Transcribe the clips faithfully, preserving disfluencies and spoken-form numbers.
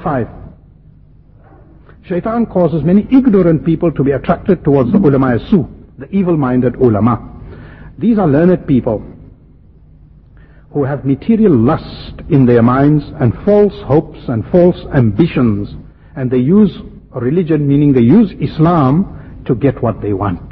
five. Shaitan causes many ignorant people to be attracted towards the ulama su, the evil-minded ulama. These are learned people who have material lust in their minds and false hopes and false ambitions, and they use religion, meaning they use Islam to get what they want.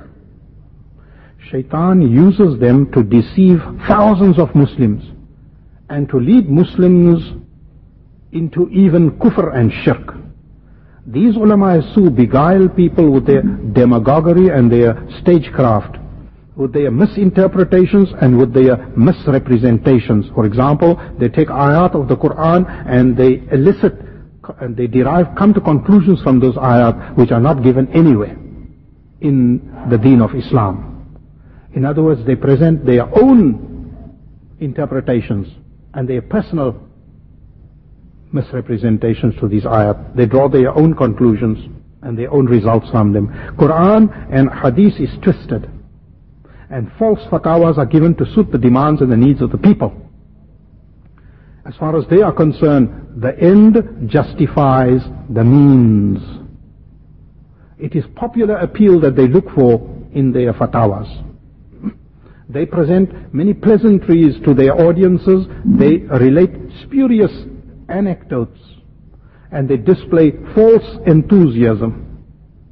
Shaitan uses them to deceive thousands of Muslims and to lead Muslims into even kufr and shirk. These ulama su beguile people with their demagoguery and their stagecraft, with their misinterpretations and with their misrepresentations. For example, they take ayat of the Quran and they elicit and they derive, come to conclusions from those ayat which are not given anywhere in the deen of Islam. In other words, they present their own interpretations and their personal misrepresentations to these ayat. They draw their own conclusions and their own results from them. Quran and Hadith is twisted, and false fatwas are given to suit the demands and the needs of the people. As far as they are concerned, the end justifies the means. It is popular appeal that they look for in their fatwas. They present many pleasantries to their audiences. They relate spurious anecdotes, and they display false enthusiasm.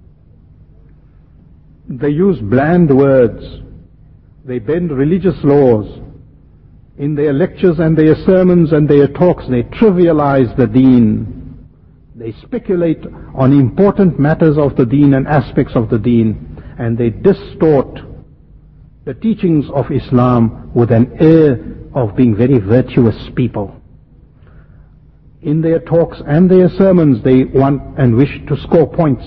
They use bland words. They bend religious laws. In their lectures and their sermons and their talks, they trivialize the deen. They speculate on important matters of the deen and aspects of the deen, and they distort the teachings of Islam with an air of being very virtuous people. In their talks and their sermons, they want and wish to score points.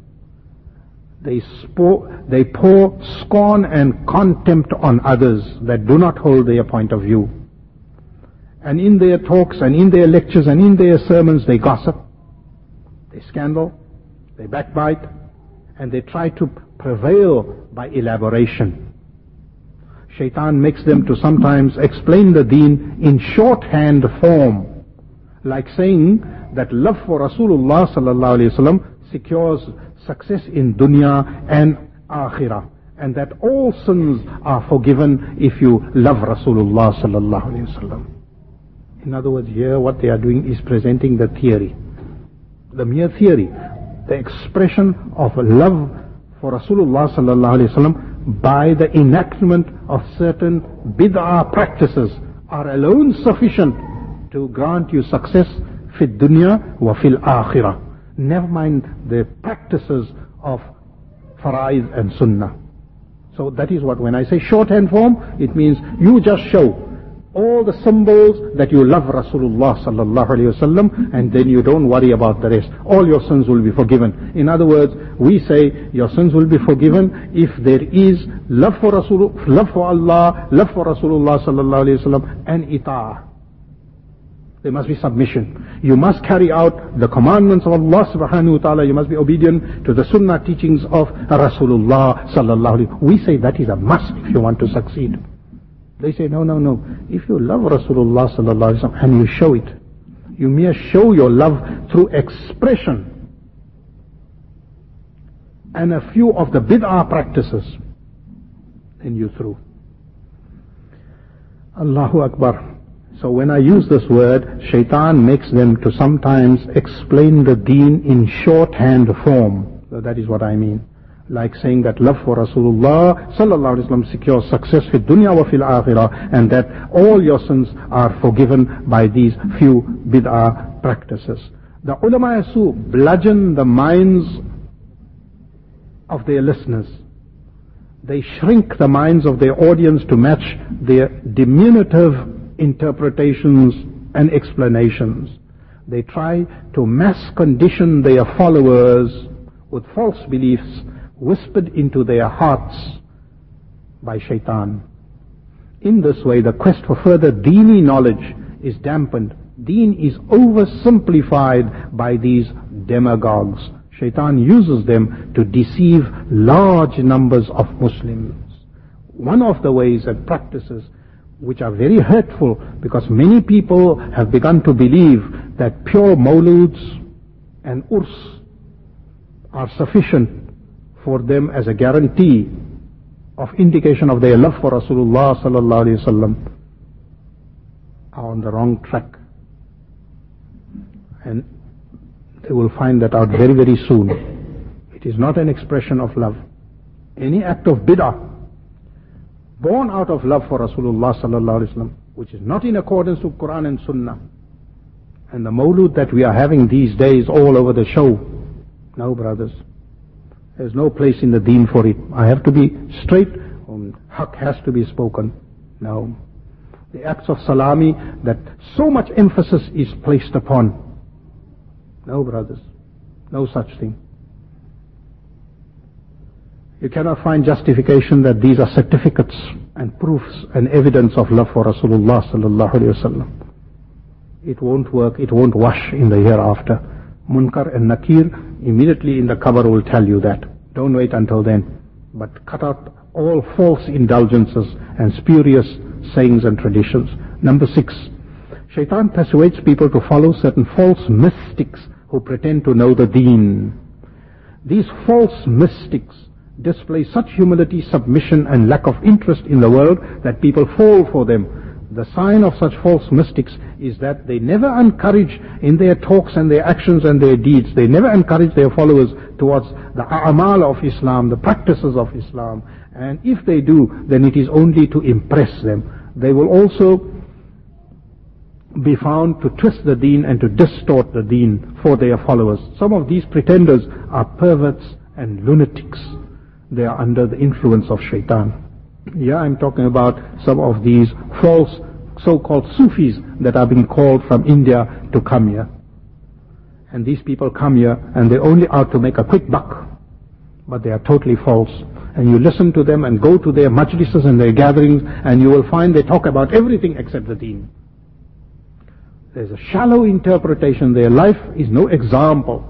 They, spo- they pour scorn and contempt on others that do not hold their point of view. And in their talks and in their lectures and in their sermons, they gossip, they scandal, they backbite, and they try to prevail by elaboration. Shaitan makes them to sometimes explain the deen in shorthand form, like saying that love for Rasulullah sallallahu alaihi wasallam secures success in dunya and akhirah, and that all sins are forgiven if you love Rasulullah sallallahu alaihi wasallam. In other words, here what they are doing is presenting the theory, the mere theory, the expression of love for Rasulullah sallallahu alaihi wasallam by the enactment of certain bid'ah practices are alone sufficient to grant you success fi dunya wa fil akhirah. Never mind the practices of fara'id and sunnah. So that is what, when I say shorthand form, it means you just show all the symbols that you love Rasulullah sallallahu alaihi wasallam, and then you don't worry about the rest. All your sins will be forgiven. In other words, we say your sins will be forgiven if there is love for Rasul, love for Allah, love for Rasulullah sallallahu alaihi wasallam, and ita'ah. There must be submission. You must carry out the commandments of Allah subhanahu wa ta'ala. You must be obedient to the sunnah teachings of Rasulullah sallallahu alaihi wasallam. We say that is a must if you want to succeed. They say, no, no, no. If you love Rasulullah sallallahu alaihi wasallam and you show it, you mere show your love through expression and a few of the bid'ah practices, then you through. Allahu Akbar. So when I use this word, Shaitan makes them to sometimes explain the deen in shorthand form. So that is what I mean. Like saying that love for Rasulullah sallallahu alaihi wasallam secures success fi dunya wa fil akhirah, and that all your sins are forgiven by these few bid'ah practices. The ulama su bludgeon the minds of their listeners. They shrink the minds of their audience to match their diminutive interpretations and explanations. They try to mass condition their followers with false beliefs whispered into their hearts by Shaitan. In this way, the quest for further deeni knowledge is dampened. Deen is oversimplified by these demagogues. Shaitan uses them to deceive large numbers of Muslims. One of the ways and practices which are very hurtful, because many people have begun to believe that pure mawluds and urs are sufficient for them as a guarantee of indication of their love for Rasulullah sallallahu alaihi wasallam, are on the wrong track. And they will find that out very, very soon. It is not an expression of love. Any act of bid'ah born out of love for Rasulullah sallallahu alaihi wasallam, which is not in accordance with Quran and Sunnah, and the mawlud that we are having these days all over the show, no, brothers, there's no place in the deen for it. I have to be straight, um, haq has to be spoken. No. The acts of salami that so much emphasis is placed upon, no, brothers, no such thing. You cannot find justification that these are certificates and proofs and evidence of love for Rasulullah sallallahu alaihi wasallam. It won't work, it won't wash in the hereafter. Munkar and Nakir immediately in the cover will tell you that. Don't wait until then. But cut out all false indulgences and spurious sayings and traditions. Number six, Shaitan persuades people to follow certain false mystics who pretend to know the deen. These false mystics display such humility, submission and lack of interest in the world that people fall for them. The sign of such false mystics is that they never encourage in their talks and their actions and their deeds, they never encourage their followers towards the a'mal of Islam, the practices of Islam. And if they do, then it is only to impress them. They will also be found to twist the deen and to distort the deen for their followers. Some of these pretenders are perverts and lunatics. They are under the influence of Shaitan. Yeah, I'm talking about some of these false so-called Sufis that are being called from India to come here. And these people come here and they're only out to make a quick buck. But they are totally false. And you listen to them and go to their majlises and their gatherings and you will find they talk about everything except the deen. There's a shallow interpretation. Their life is no example.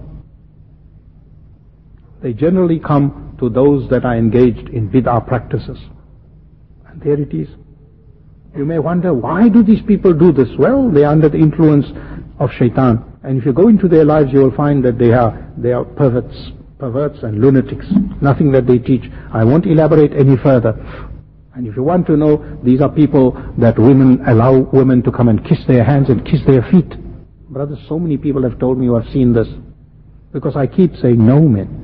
They generally come to those that are engaged in bid'ah practices. And there it is. You may wonder, why do these people do this? Well, they are under the influence of Shaitan. And if you go into their lives, you will find that they are, they are perverts, perverts and lunatics. Nothing that they teach. I won't elaborate any further. And if you want to know, these are people that women allow women to come and kiss their hands and kiss their feet. Brothers, so many people have told me who have seen this. Because I keep saying, no, men.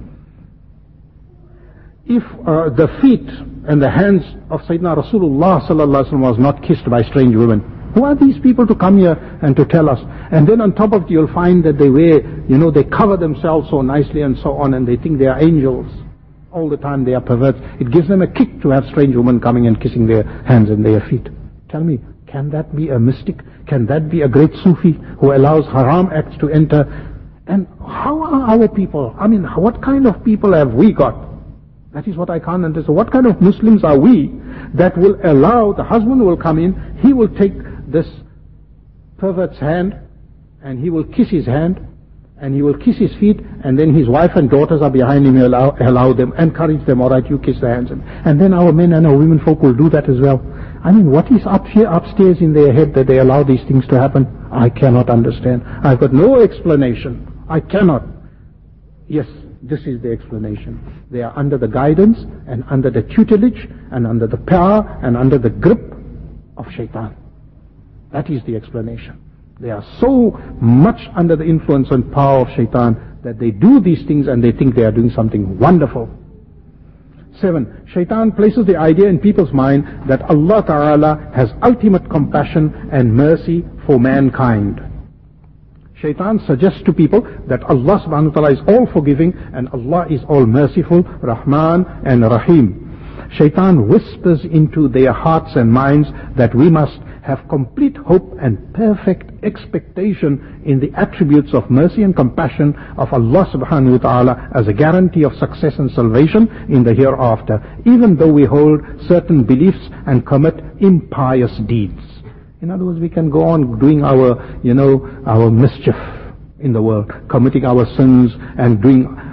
If uh, the feet and the hands of Sayyidina Rasulullah sallallahu alaihi wasallam was not kissed by strange women, who are these people to come here and to tell us? And then on top of it, you'll find that they wear, you know, they cover themselves so nicely and so on, and they think they are angels. All the time they are perverts. It gives them a kick to have strange women coming and kissing their hands and their feet. Tell me, can that be a mystic? Can that be a great Sufi who allows haram acts to enter? And how are our people? I mean, what kind of people have we got? That is what I can't understand. What kind of Muslims are we that will allow, the husband will come in, he will take this pervert's hand and he will kiss his hand and he will kiss his feet, and then his wife and daughters are behind him, he'll allow, allow them, encourage them, alright, you kiss their hands. And, and then our men and our women folk will do that as well. I mean, what is up here, upstairs in their head that they allow these things to happen? I cannot understand. I've got no explanation. I cannot. Yes, this is the explanation. They are under the guidance and under the tutelage and under the power and under the grip of Shaitan. That is the explanation. They are so much under the influence and power of Shaitan that they do these things and they think they are doing something wonderful. Seven, Shaitan places the idea in people's mind that Allah Ta'ala has ultimate compassion and mercy for mankind. Shaitan suggests to people that Allah subhanahu wa ta'ala is all forgiving and Allah is all merciful, Rahman and Rahim. Shaitan whispers into their hearts and minds that we must have complete hope and perfect expectation in the attributes of mercy and compassion of Allah subhanahu wa ta'ala as a guarantee of success and salvation in the hereafter, even though we hold certain beliefs and commit impious deeds. In other words, we can go on doing our, you know, our mischief in the world, committing our sins and doing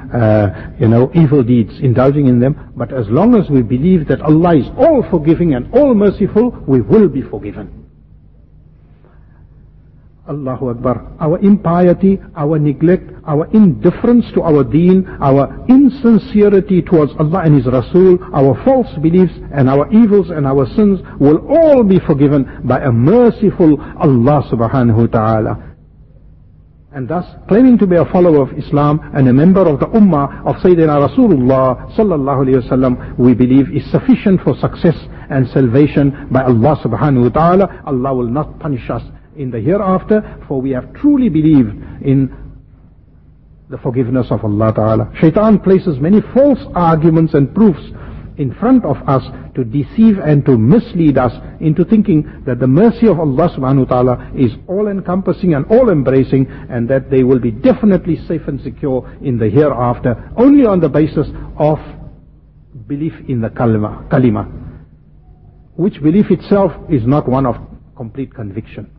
uh, you know, evil deeds, indulging in them. But as long as we believe that Allah is all forgiving and all merciful, we will be forgiven. Allahu Akbar. Our impiety, our neglect, our indifference to our deen, our insincerity towards Allah and His Rasul, our false beliefs and our evils and our sins will all be forgiven by a merciful Allah subhanahu wa ta'ala. And thus, claiming to be a follower of Islam and a member of the Ummah of Sayyidina Rasulullah sallallahu alayhi wa sallam, we believe is sufficient for success and salvation by Allah subhanahu wa ta'ala. Allah will not punish us in the hereafter, for we have truly believed in the forgiveness of Allah Ta'ala. Shaitan places many false arguments and proofs in front of us to deceive and to mislead us into thinking that the mercy of Allah Subhanahu wa Ta'ala is all-encompassing and all-embracing, and that they will be definitely safe and secure in the hereafter only on the basis of belief in the kalima, kalima, which belief itself is not one of complete conviction.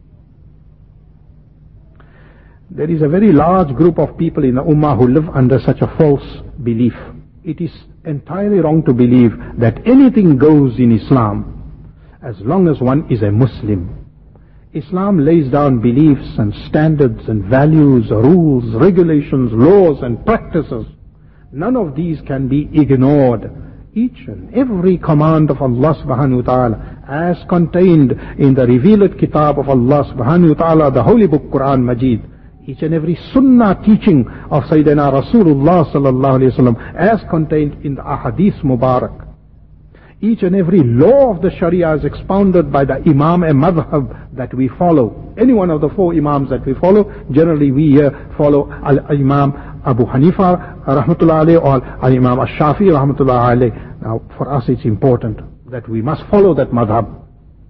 There is a very large group of people in the Ummah who live under such a false belief. It is entirely wrong to believe that anything goes in Islam as long as one is a Muslim. Islam lays down beliefs and standards and values, rules, regulations, laws and practices. None of these can be ignored. Each and every command of Allah subhanahu wa ta'ala, as contained in the revealed kitab of Allah subhanahu wa ta'ala, the holy book Quran Majid, each and every sunnah teaching of Sayyidina Rasulullah sallallahu alayhi wa sallam, as contained in the Ahadith Mubarak. Each and every law of the Sharia is expounded by the Imam and Madhab that we follow. Any one of the four Imams that we follow, generally we here follow Al-Imam Abu Hanifa rahmatullah alayhi or Al-Imam Al-Shafi rahmatullah alayhi. Now for us it's important that we must follow that Madhab.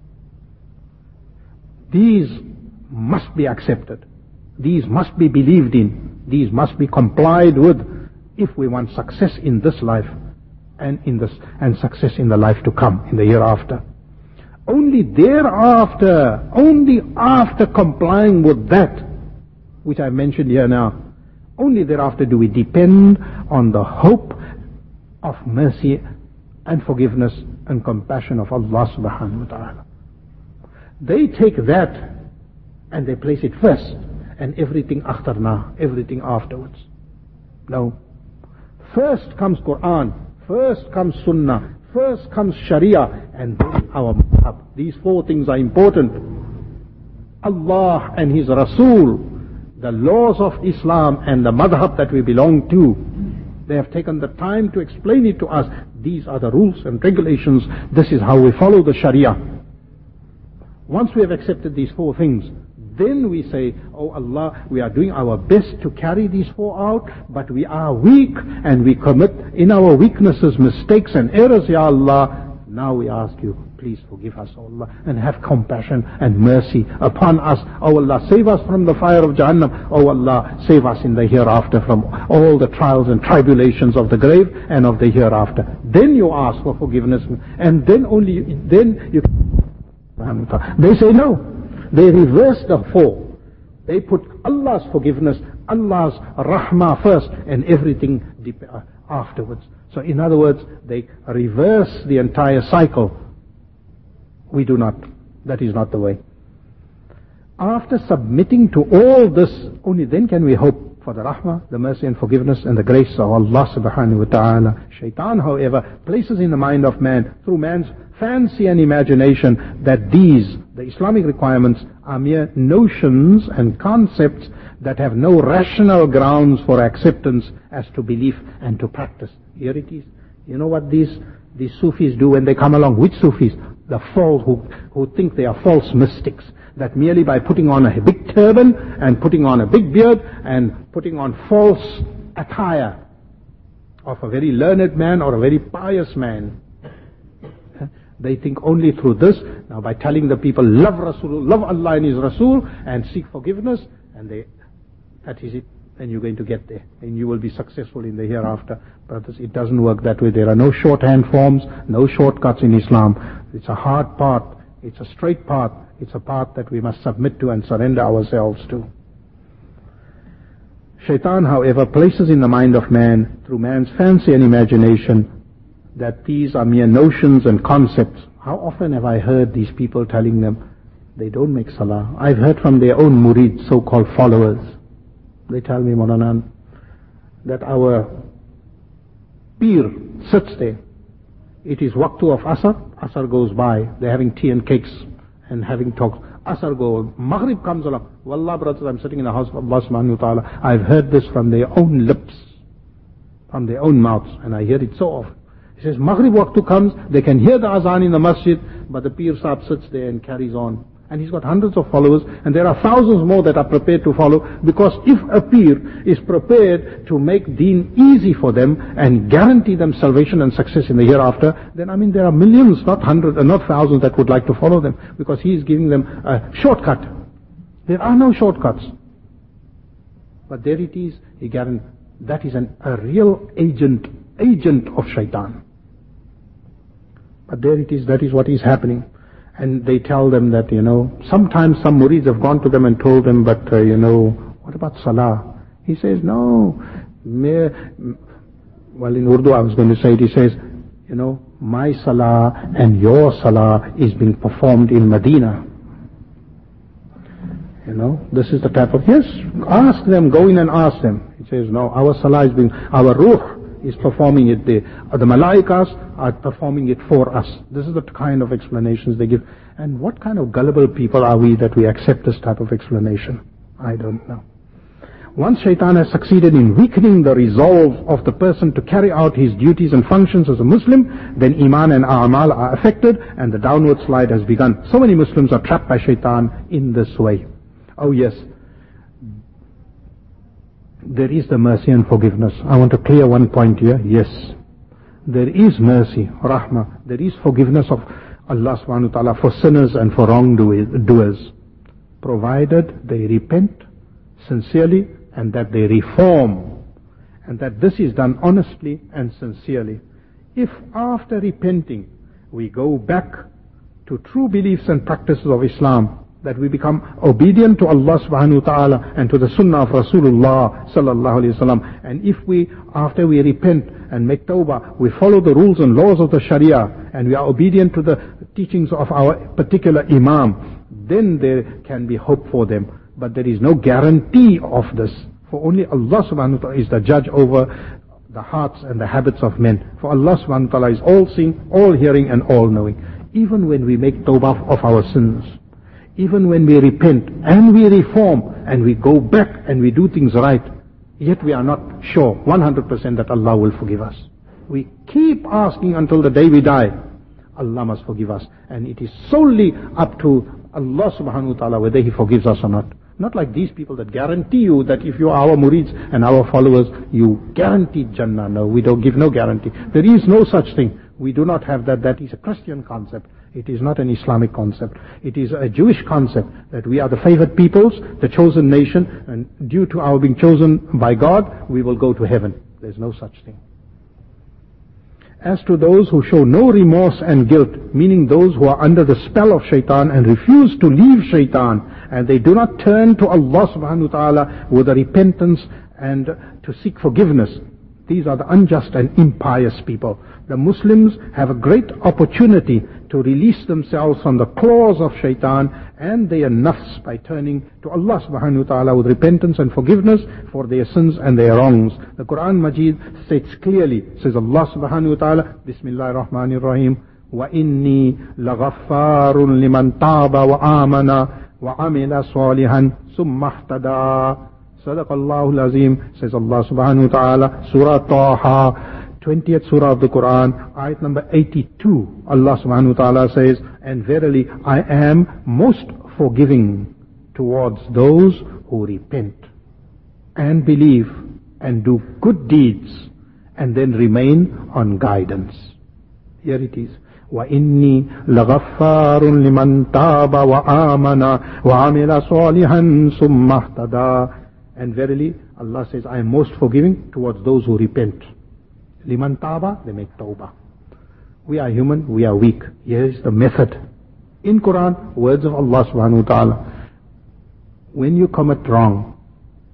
These must be accepted. These must be believed in. These must be complied with if we want success in this life and in this and success in the life to come, in the hereafter. Only thereafter, only after complying with that which I mentioned here now, only thereafter do we depend on the hope of mercy and forgiveness and compassion of Allah subhanahu wa ta'ala. They take that and they place it first, and everything akhtarna, everything afterwards. No. First comes Quran, first comes Sunnah, first comes Sharia, and then our madhab. These four things are important. Allah and His Rasul, the laws of Islam and the madhab that we belong to, they have taken the time to explain it to us. These are the rules and regulations. This is how we follow the Sharia. Once we have accepted these four things, then we say, oh Allah, we are doing our best to carry these four out, but we are weak and we commit in our weaknesses mistakes and errors, Ya Allah. Now we ask you, please forgive us, O Allah, and have compassion and mercy upon us. O Allah, save us from the fire of Jahannam. O Allah, save us in the hereafter from all the trials and tribulations of the grave and of the hereafter. Then you ask for forgiveness, and then only, then you... They say no. They reverse the four. They put Allah's forgiveness, Allah's rahmah first, and everything afterwards. So in other words, they reverse the entire cycle. We do not. That is not the way. After submitting to all this, only then can we hope for the rahmah, the mercy and forgiveness and the grace of Allah subhanahu wa ta'ala. Shaitan, however, places in the mind of man, through man's fancy and imagination, that these, the Islamic requirements, are mere notions and concepts that have no rational grounds for acceptance as to belief and to practice. Here it is. You know what these, these Sufis do when they come along? Which Sufis? The false, who, who think they are false mystics. That merely by putting on a big turban and putting on a big beard and putting on false attire of a very learned man or a very pious man, they think only through this. Now by telling the people, love Rasul, love Allah and His Rasul, and seek forgiveness, and they, that is it, and you're going to get there, and you will be successful in the hereafter. Brothers, it doesn't work that way. There are no shorthand forms, no shortcuts in Islam. It's a hard path, it's a straight path, it's a path that we must submit to and surrender ourselves to. Shaitan, however, places in the mind of man, through man's fancy and imagination, that these are mere notions and concepts. How often have I heard these people telling them they don't make salah? I've heard from their own murid, so-called followers. They tell me, Maulana, that our peer sits there. It is waqtu of Asr. Asr goes by. They're having tea and cakes and having talks. Asr goes. Maghrib comes along. Wallah, brothers, I'm sitting in the house of Allah subhanahu wa ta'ala. I've heard this from their own lips, from their own mouths, and I hear it so often. He says, Maghrib waqtu comes, they can hear the azan in the masjid, but the Pir Sahib sits there and carries on. And he's got hundreds of followers, and there are thousands more that are prepared to follow, because if a Pir is prepared to make deen easy for them and guarantee them salvation and success in the hereafter, then I mean there are millions, not hundreds, and not thousands that would like to follow them, because he is giving them a shortcut. There are no shortcuts. But there it is, he guarantees, that is an, a real agent, agent of shaitan. But there it is, that is what is happening. And they tell them that, you know, sometimes some murids have gone to them and told them, but, uh, you know, what about salah? He says, no. Well, in Urdu I was going to say it, he says, you know, my salah and your salah is being performed in Medina. You know, this is the type of, yes, ask them, go in and ask them. He says, no, our salah is being, our ruh is performing it there. The malaikas are performing it for us. This is the kind of explanations they give. And what kind of gullible people are we that we accept this type of explanation? I don't know. Once shaitan has succeeded in weakening the resolve of the person to carry out his duties and functions as a Muslim, then iman and a'mal are affected and the downward slide has begun. So many Muslims are trapped by shaitan in this way. Oh yes, there is the mercy and forgiveness. I want to clear one point here. Yes, there is mercy, rahmah. There is forgiveness of Allah subhanahu wa ta'ala for sinners and for wrongdoers, provided they repent sincerely and that they reform, and that this is done honestly and sincerely. If after repenting we go back to true beliefs and practices of Islam, that we become obedient to Allah subhanahu wa ta'ala and to the sunnah of Rasulullah sallallahu alayhi wa sallam. And if we, after we repent and make tawbah, we follow the rules and laws of the Sharia and we are obedient to the teachings of our particular Imam, then there can be hope for them. But there is no guarantee of this. For only Allah subhanahu wa ta'ala is the judge over the hearts and the habits of men. For Allah subhanahu wa ta'ala is all seeing, all hearing and all knowing. Even when we make tawbah of our sins, even when we repent and we reform and we go back and we do things right, yet we are not sure one hundred percent that Allah will forgive us. We keep asking until the day we die, Allah must forgive us. And it is solely up to Allah subhanahu wa ta'ala whether He forgives us or not. Not like these people that guarantee you that if you are our murids and our followers, you guaranteed Jannah. No, we don't give no guarantee. There is no such thing. We do not have that. That is a Christian concept. It is not an Islamic concept. It is a Jewish concept that we are the favored peoples, the chosen nation, and due to our being chosen by God, we will go to heaven. There's no such thing. As to those who show no remorse and guilt, meaning those who are under the spell of shaitan and refuse to leave shaitan, and they do not turn to Allah subhanahu wa ta'ala with a repentance and to seek forgiveness, these are the unjust and impious people. The Muslims have a great opportunity to release themselves from the claws of shaitan and their nafs by turning to Allah subhanahu wa ta'ala with repentance and forgiveness for their sins and their wrongs. The Quran Majid states clearly, says Allah subhanahu wa ta'ala, Bismillahir Rahmanir Rahim, wa inni laghaffarun liman taba wa amana wa amila salihan summa ihtada. Sadaqallahul Azim, says Allah subhanahu wa ta'ala, Surah Taha, twentieth Surah of the Quran, ayat number eighty-two. Allah subhanahu wa ta'ala says, and verily I am most forgiving towards those who repent and believe and do good deeds and then remain on guidance. Here it is. وَإِنِّي لَغَفَّارٌ لِمَنْ تَابَ وَآمَنَ وَعَمِلَ صَالِحًا ثُمَّ اهْتَدَى. And verily, Allah says, I am most forgiving towards those who repent. Liman taba, they make tawbah. We are human, we are weak. Here is the method. In Quran, words of Allah subhanahu wa ta'ala. When you commit wrong,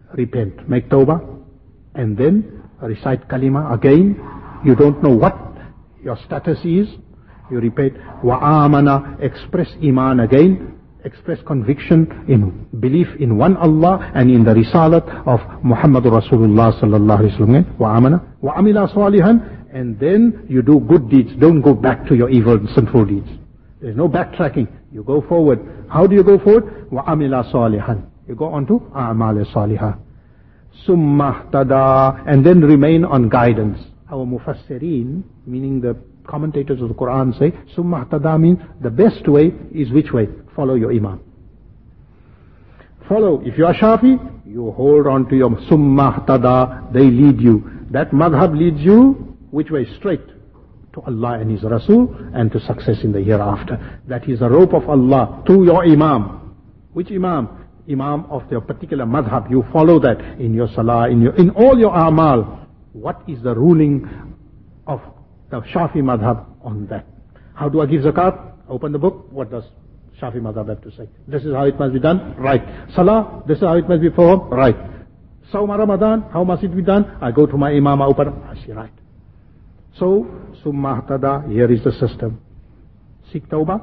repent, make tawbah, and then recite kalima again. You don't know what your status is. You repeat, wa'amana, express iman again, express conviction in belief in one Allah and in the risalat of Muhammadur Rasulullah sallallahu alaihi wasallam. Wa'amana, wa'amila salihan, and then you do good deeds. Don't go back to your evil and sinful deeds. There's no backtracking. You go forward. How do you go forward? Wa'amila salihan. You go on to a'mal salihah. Summa tada, and then remain on guidance. Our mufassirin, meaning the commentators of the Quran, say, Summa tada means the best way is which way? Follow your Imam. Follow. If you are Shafi, you hold on to your Summa tada, they lead you. That madhab leads you which way? Straight to Allah and His Rasul and to success in the hereafter. That is the rope of Allah to your Imam. Which Imam? Imam of your particular madhab. You follow that in your salah, in your, in all your amal. What is the ruling of the Shafi madhab on that? How do I give zakat? Open the book. What does Shafi madhab have to say? This is how it must be done. Right. Salah. This is how it must be performed. Right. Sawm Ramadan. How must it be done? I go to my Imam. I open. I see. Right. So, summa tada. Here is the system. Seek tawbah.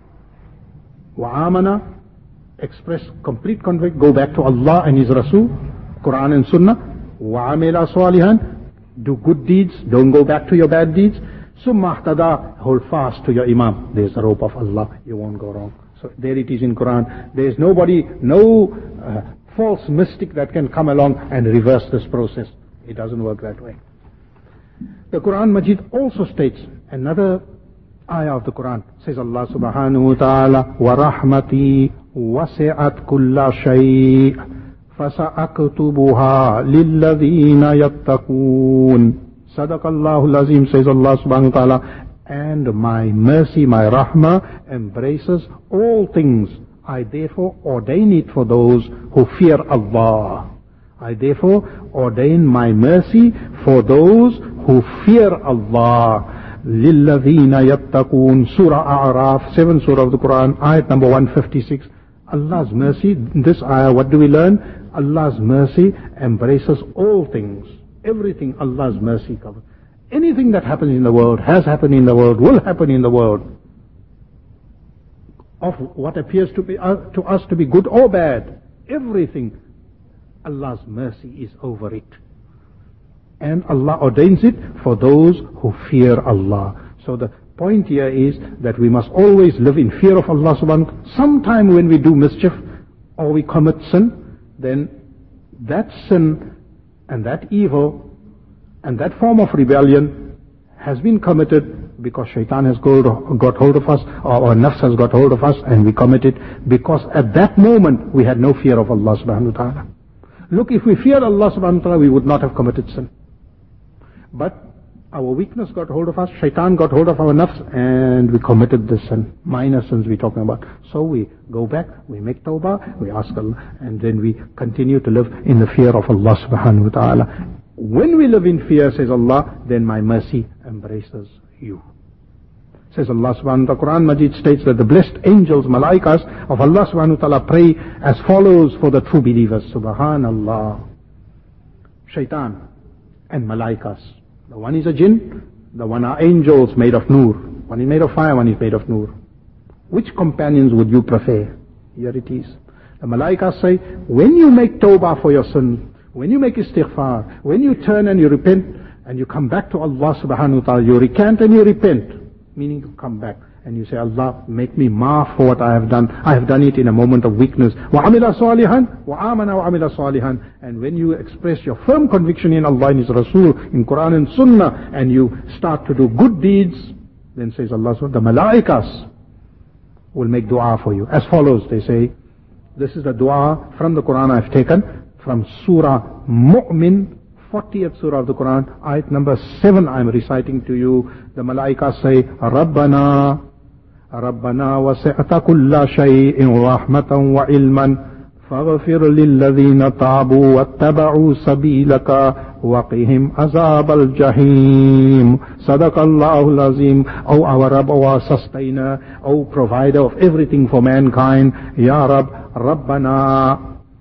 Wa'amana. Express complete convict. Go back to Allah and His Rasul. Quran and Sunnah. Wa'amila salihan. Do good deeds, don't go back to your bad deeds. Summa ihtada, hold fast to your Imam. There's the rope of Allah, you won't go wrong. So there it is in Quran. There's nobody, no uh, false mystic that can come along and reverse this process. It doesn't work that way. The Quran Majid also states, another ayah of the Quran, says Allah subhanahu wa ta'ala, wa rahmati wasi'at kulla shay'. فَسَأَكْتُبُهَا لِلَّذِينَ يَتَّقُونَ Sadaq Allahul Azim, says Allah subhanahu wa ta'ala, and my mercy, my rahmah, embraces all things. I therefore ordain it for those who fear Allah. I therefore ordain my mercy for those who fear Allah. لِلَّذِينَ يَتَّقُونَ Surah A'raf, seventh surah of the Quran, ayat number one fifty-six. Allah's mercy, in this ayah, what do we learn? Allah's mercy embraces all things. Everything Allah's mercy covers. Anything that happens in the world, has happened in the world, will happen in the world, of what appears to be uh, to us to be good or bad, everything, Allah's mercy is over it. And Allah ordains it for those who fear Allah. So the point here is that we must always live in fear of Allah subhanahu wa ta'ala. Sometime when we do mischief or we commit sin, then that sin and that evil and that form of rebellion has been committed because shaitan has got hold of us, or our nafs has got hold of us, and we commit it because at that moment we had no fear of Allah subhanahu wa ta'ala. Look, if we feared Allah subhanahu wa ta'ala, we would not have committed sin. But our weakness got hold of us, shaitan got hold of our nafs, and we committed this sin. Minor sins we're talking about. So we go back, we make tawbah, we ask Allah, and then we continue to live in the fear of Allah subhanahu wa ta'ala. When we live in fear, says Allah, then my mercy embraces you. Says Allah subhanahu wa ta'ala, Quran Majid states that the blessed angels, malaikas of Allah subhanahu wa ta'ala pray as follows for the true believers. Subhanallah. Shaitan and malaikas. The one is a jinn, the one are angels made of nur. One is made of fire, one is made of nur. Which companions would you prefer? Here it is. The malaikas say, when you make tawbah for your sin, when you make istighfar, when you turn and you repent, and you come back to Allah subhanahu wa ta'ala, you recant and you repent, meaning you come back, and you say, Allah, make me maaf for what I have done. I have done it in a moment of weakness. وَعَمِلَ صَالِحًا وَآمَنَ وَعَمِلَ صَالِحًا And when you express your firm conviction in Allah and His Rasul, in Quran and Sunnah, and you start to do good deeds, then says Allah, the malaikas will make dua for you. As follows, they say, this is the dua from the Quran I've taken, from Surah Mu'min, fortieth surah of the Quran, ayat number seven I'm reciting to you. The malaikas say, Rabbana, Rabbana wasi'ta kulla shay'in rahmatan wa ilman, faghfir lilladhina tabu wattaba'u sabilaka waqihim azab al-jahim. Sadaqallahul Azim. O our Rabb, O our sustainer, O provider of everything for mankind, Ya Rabb, Rabbana,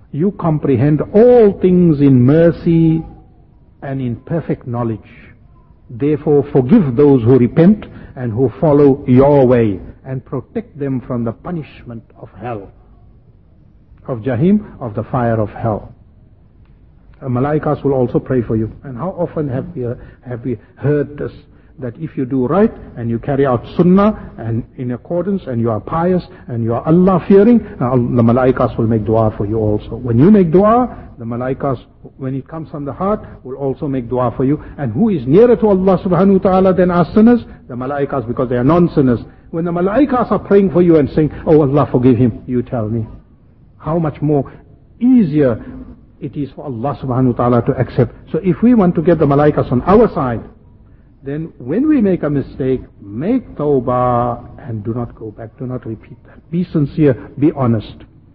you comprehend all things in mercy and in perfect knowledge. Therefore forgive those who repent and who follow your way, and protect them from the punishment of hell, of Jahim, of the fire of hell. Uh, Malaikas will also pray for you. And how often have we, uh, have we heard this, that if you do right and you carry out sunnah and in accordance and you are pious and you are Allah fearing, uh, the Malaikas will make dua for you also. When you make dua, the Malaikas, when it comes from the heart, will also make dua for you. And who is nearer to Allah subhanahu wa ta'ala than us sinners? The Malaikas, because they are non-sinners. When the Malaikas are praying for you and saying, oh Allah forgive him, you tell me, how much more easier it is for Allah subhanahu wa ta'ala to accept. So if we want to get the Malaikas on our side, then when we make a mistake, make tawbah and do not go back, do not repeat that. Be sincere, be honest.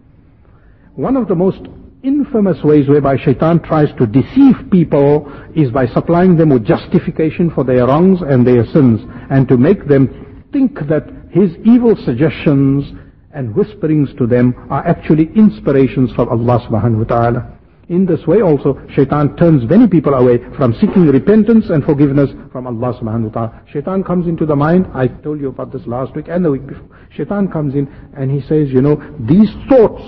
One of the most infamous ways whereby shaitan tries to deceive people is by supplying them with justification for their wrongs and their sins, and to make them think that his evil suggestions and whisperings to them are actually inspirations from Allah subhanahu wa ta'ala. In this way also, shaitan turns many people away from seeking repentance and forgiveness from Allah subhanahu wa ta'ala. Shaitan comes into the mind, I told you about this last week and the week before. Shaitan comes in and he says, you know, these thoughts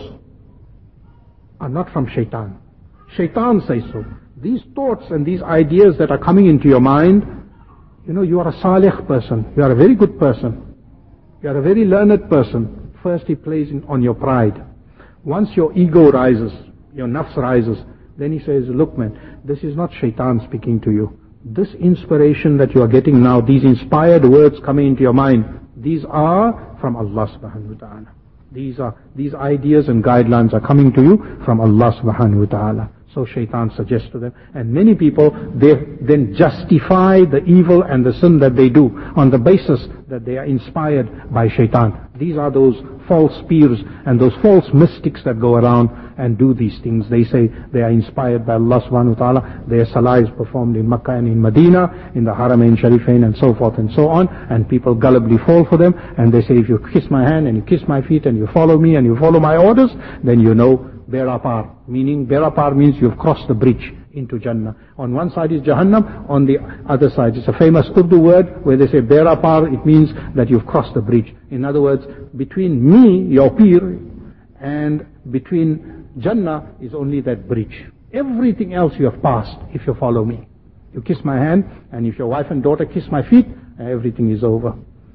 are not from shaitan. Shaitan says so. These thoughts and these ideas that are coming into your mind, you know, you are a salih person, you are a very good person, you are a very learned person. First he plays in, on your pride. Once your ego rises, your nafs rises, then he says, look man, this is not shaitan speaking to you. This inspiration that you are getting now, these inspired words coming into your mind, these are from Allah subhanahu wa ta'ala. These are, these ideas and guidelines are coming to you from Allah subhanahu wa ta'ala. So shaitan suggests to them. And many people, they then justify the evil and the sin that they do on the basis that they are inspired by shaitan. These are those false peers and those false mystics that go around and do these things. They say they are inspired by Allah subhanahu wa ta'ala. Their salah is performed in Makkah and in Medina, in the Haramain Sharifain and so forth and so on. And people gullibly fall for them. And they say, if you kiss my hand and you kiss my feet and you follow me and you follow my orders, then you know Bera Par, meaning Bera Par means you've crossed the bridge into Jannah. On one side is Jahannam, on the other side. It's a famous Urdu word where they say Bera Par, it means that you've crossed the bridge. In other words, between me, your peer, and between Jannah is only that bridge. Everything else you have passed if you follow me. You kiss my hand, and if your wife and daughter kiss my feet, everything is over.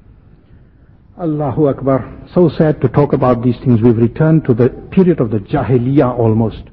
Allahu Akbar. So sad to talk about these things. We've returned to the period of the Jahiliyyah almost,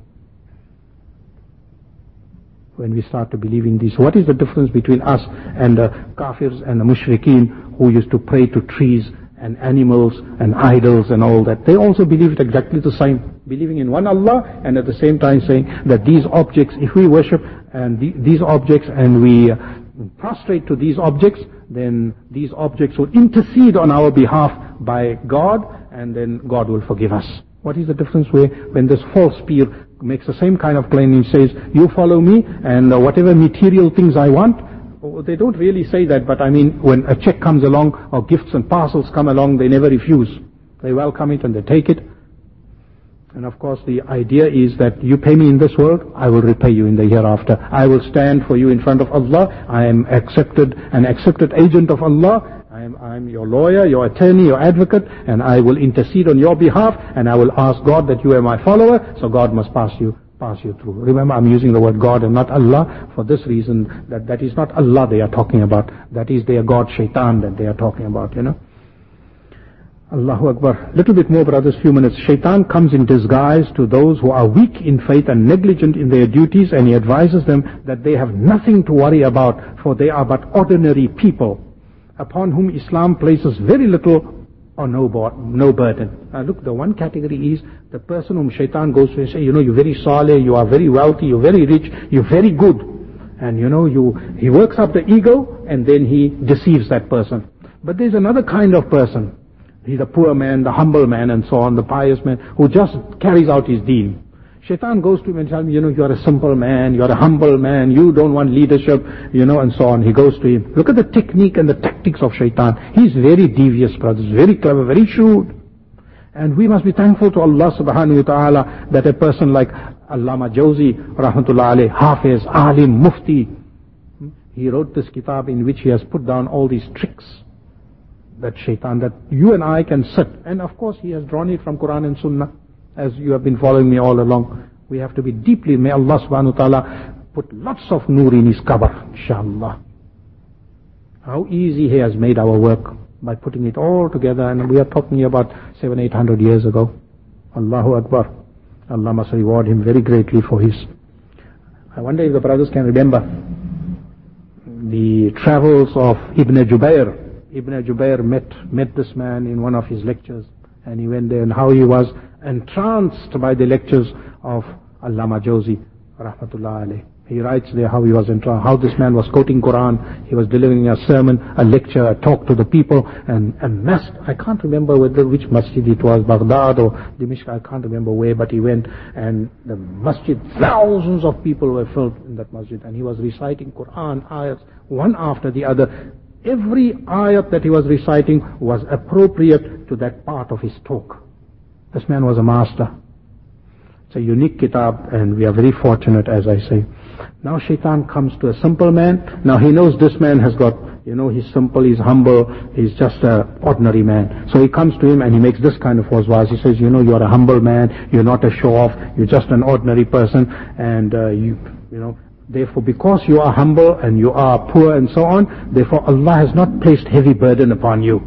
when we start to believe in this. What is the difference between us and the kafirs and the mushrikeen who used to pray to trees and animals and idols and all that? They also believed exactly the same, believing in one Allah, and at the same time saying that these objects, if we worship and the, these objects and we uh, prostrate to these objects, then these objects will intercede on our behalf by God, and then God will forgive us. What is the difference where when this false peer makes the same kind of claim and says, you follow me and uh, whatever material things I want? Oh, they don't really say that, but I mean, when a check comes along or gifts and parcels come along, they never refuse. They welcome it and they take it. And of course the idea is that you pay me in this world, I will repay you in the hereafter. I will stand for you in front of Allah. I am accepted, an accepted agent of Allah. I am, I am your lawyer, your attorney, your advocate, and I will intercede on your behalf, and I will ask God that you are my follower, so God must pass you, pass you through. Remember, I'm using the word God and not Allah for this reason, that that is not Allah they are talking about. That is their God Shaitan that they are talking about, you know. Allahu Akbar. Little bit more, brothers, few minutes. Shaitan comes in disguise to those who are weak in faith and negligent in their duties, and he advises them that they have nothing to worry about, for they are but ordinary people, upon whom Islam places very little or no, no burden. Now look, the one category is the person whom Shaitan goes to and say, you know, you're very saleh, you are very wealthy, you're very rich, you're very good. And you know, you he works up the ego, and then he deceives that person. But there's another kind of person. He's the poor man, the humble man, and so on, the pious man, who just carries out his deen. Shaitan goes to him and tells him, you know, you're a simple man, you're a humble man, you don't want leadership, you know, and so on. He goes to him. Look at the technique and the tactics of Shaitan. He's very devious, brothers, very clever, very shrewd. And we must be thankful to Allah subhanahu wa ta'ala that a person like Allama Jawzi, rahmatullah alayh, Hafiz, Alim, Mufti, he wrote this kitab in which he has put down all these tricks that shaitan, that you and I can sit. And of course he has drawn it from Quran and Sunnah, as you have been following me all along. We have to be deeply, may Allah subhanahu wa ta'ala put lots of nur in his qabr, inshallah. How easy he has made our work by putting it all together, and we are talking about seven, eight hundred years ago. Allahu Akbar. Allah must reward him very greatly for his. I wonder if the brothers can remember the travels of Ibn Jubair. Ibn Jubair met, met this man in one of his lectures, and he went there, and how he was entranced by the lectures of Allama Jawzi, rahmatullah alayh. He writes there how he was entranced, how this man was quoting Quran, he was delivering a sermon, a lecture, a talk to the people, and amassed, I can't remember whether which masjid it was, Baghdad or Dimishq, I can't remember where, but he went, and the masjid, thousands of people were filled in that masjid, and he was reciting Quran ayats, one after the other. Every ayat that he was reciting was appropriate to that part of his talk. This man was a master. It's a unique kitab, and we are very fortunate, as I say. Now shaitan comes to a simple man. Now he knows this man has got, you know, he's simple, he's humble, he's just an ordinary man. So he comes to him and he makes this kind of waswas. He says, you know, you're a humble man, you're not a show-off, you're just an ordinary person, and uh, you, you know, therefore because you are humble and you are poor and so on, therefore Allah has not placed heavy burden upon you.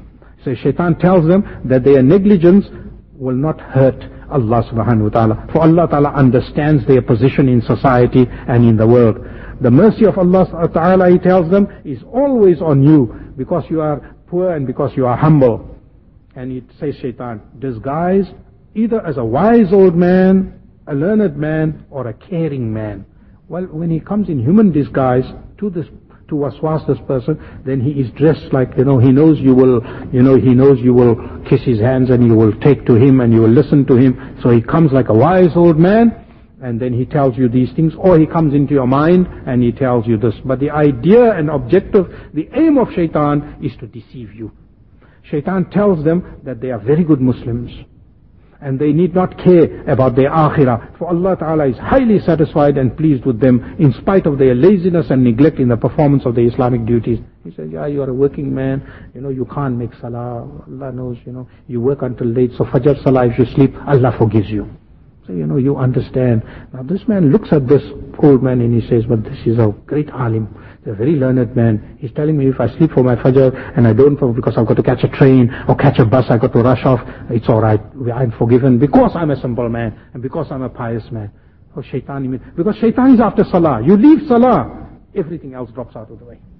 So shaitan tells them that their negligence will not hurt Allah subhanahu wa ta'ala. For Allah ta'ala understands their position in society and in the world. The mercy of Allah ta'ala, he tells them, is always on you because you are poor and because you are humble. And it says shaitan, disguised either as a wise old man, a learned man, or a caring man. Well, when he comes in human disguise to this to waswas this person, then he is dressed like, you know, he knows you will, you know, he knows you will kiss his hands and you will take to him and you will listen to him. So he comes like a wise old man, and then he tells you these things, or he comes into your mind and he tells you this. But the idea and objective, the aim of shaitan is to deceive you. Shaitan tells them that they are very good Muslims, and they need not care about their akhirah, for Allah Ta'ala is highly satisfied and pleased with them in spite of their laziness and neglect in the performance of the Islamic duties. He says, yeah, you are a working man, you know, you can't make salah, Allah knows, you know, you work until late, so Fajr salah, if you sleep, Allah forgives you. So, you know, you understand. Now this man looks at this old man and he says, but this is a great alim, a very learned man. He's telling me if I sleep for my Fajr and I don't because I've got to catch a train or catch a bus, I've got to rush off, it's alright. I'm forgiven because I'm a simple man and because I'm a pious man. Oh, shaitan, because shaitan is after salah. You leave salah, everything else drops out of the way.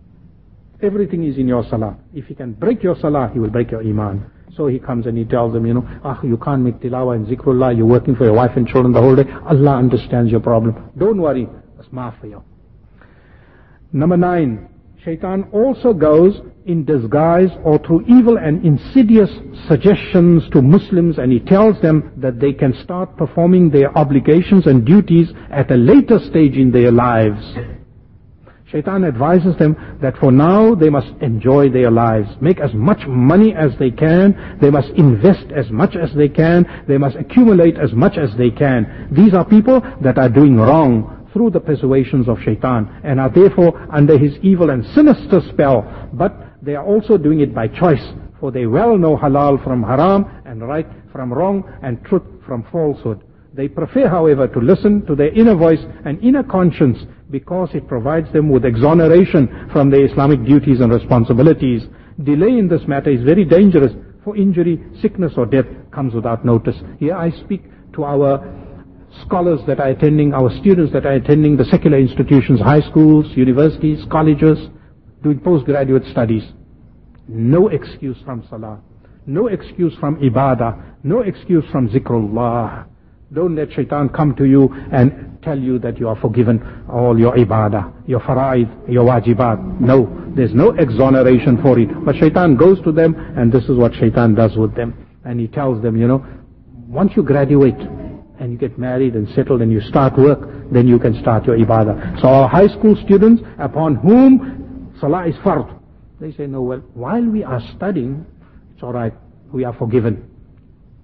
Everything is in your salah. If he can break your salah, he will break your iman. So he comes and he tells them, you know, ah, you can't make tilawah and zikrullah, you're working for your wife and children the whole day. Allah understands your problem. Don't worry, that's maaf for you. Number nine, shaitan also goes in disguise or through evil and insidious suggestions to Muslims, and he tells them that they can start performing their obligations and duties at a later stage in their lives. Shaitan advises them that for now they must enjoy their lives, make as much money as they can, they must invest as much as they can, they must accumulate as much as they can. These are people that are doing wrong through the persuasions of shaitan and are therefore under his evil and sinister spell, but they are also doing it by choice, for they well know halal from haram and right from wrong and truth from falsehood. They prefer, however, to listen to their inner voice and inner conscience because it provides them with exoneration from their Islamic duties and responsibilities. Delay in this matter is very dangerous, for injury, sickness or death comes without notice. Here I speak to our scholars that are attending, our students that are attending the secular institutions, high schools, universities, colleges, doing postgraduate studies. No excuse from salah, no excuse from ibadah, no excuse from zikrullah. Don't let shaitan come to you and tell you that you are forgiven all your ibadah, your fara'id, your wajibat. No, there's no exoneration for it. But shaitan goes to them, and this is what shaitan does with them. And he tells them, you know, once you graduate and you get married and settled and you start work, then you can start your ibadah. So our high school students upon whom salah is fard, they say, no, well, while we are studying, it's alright, we are forgiven.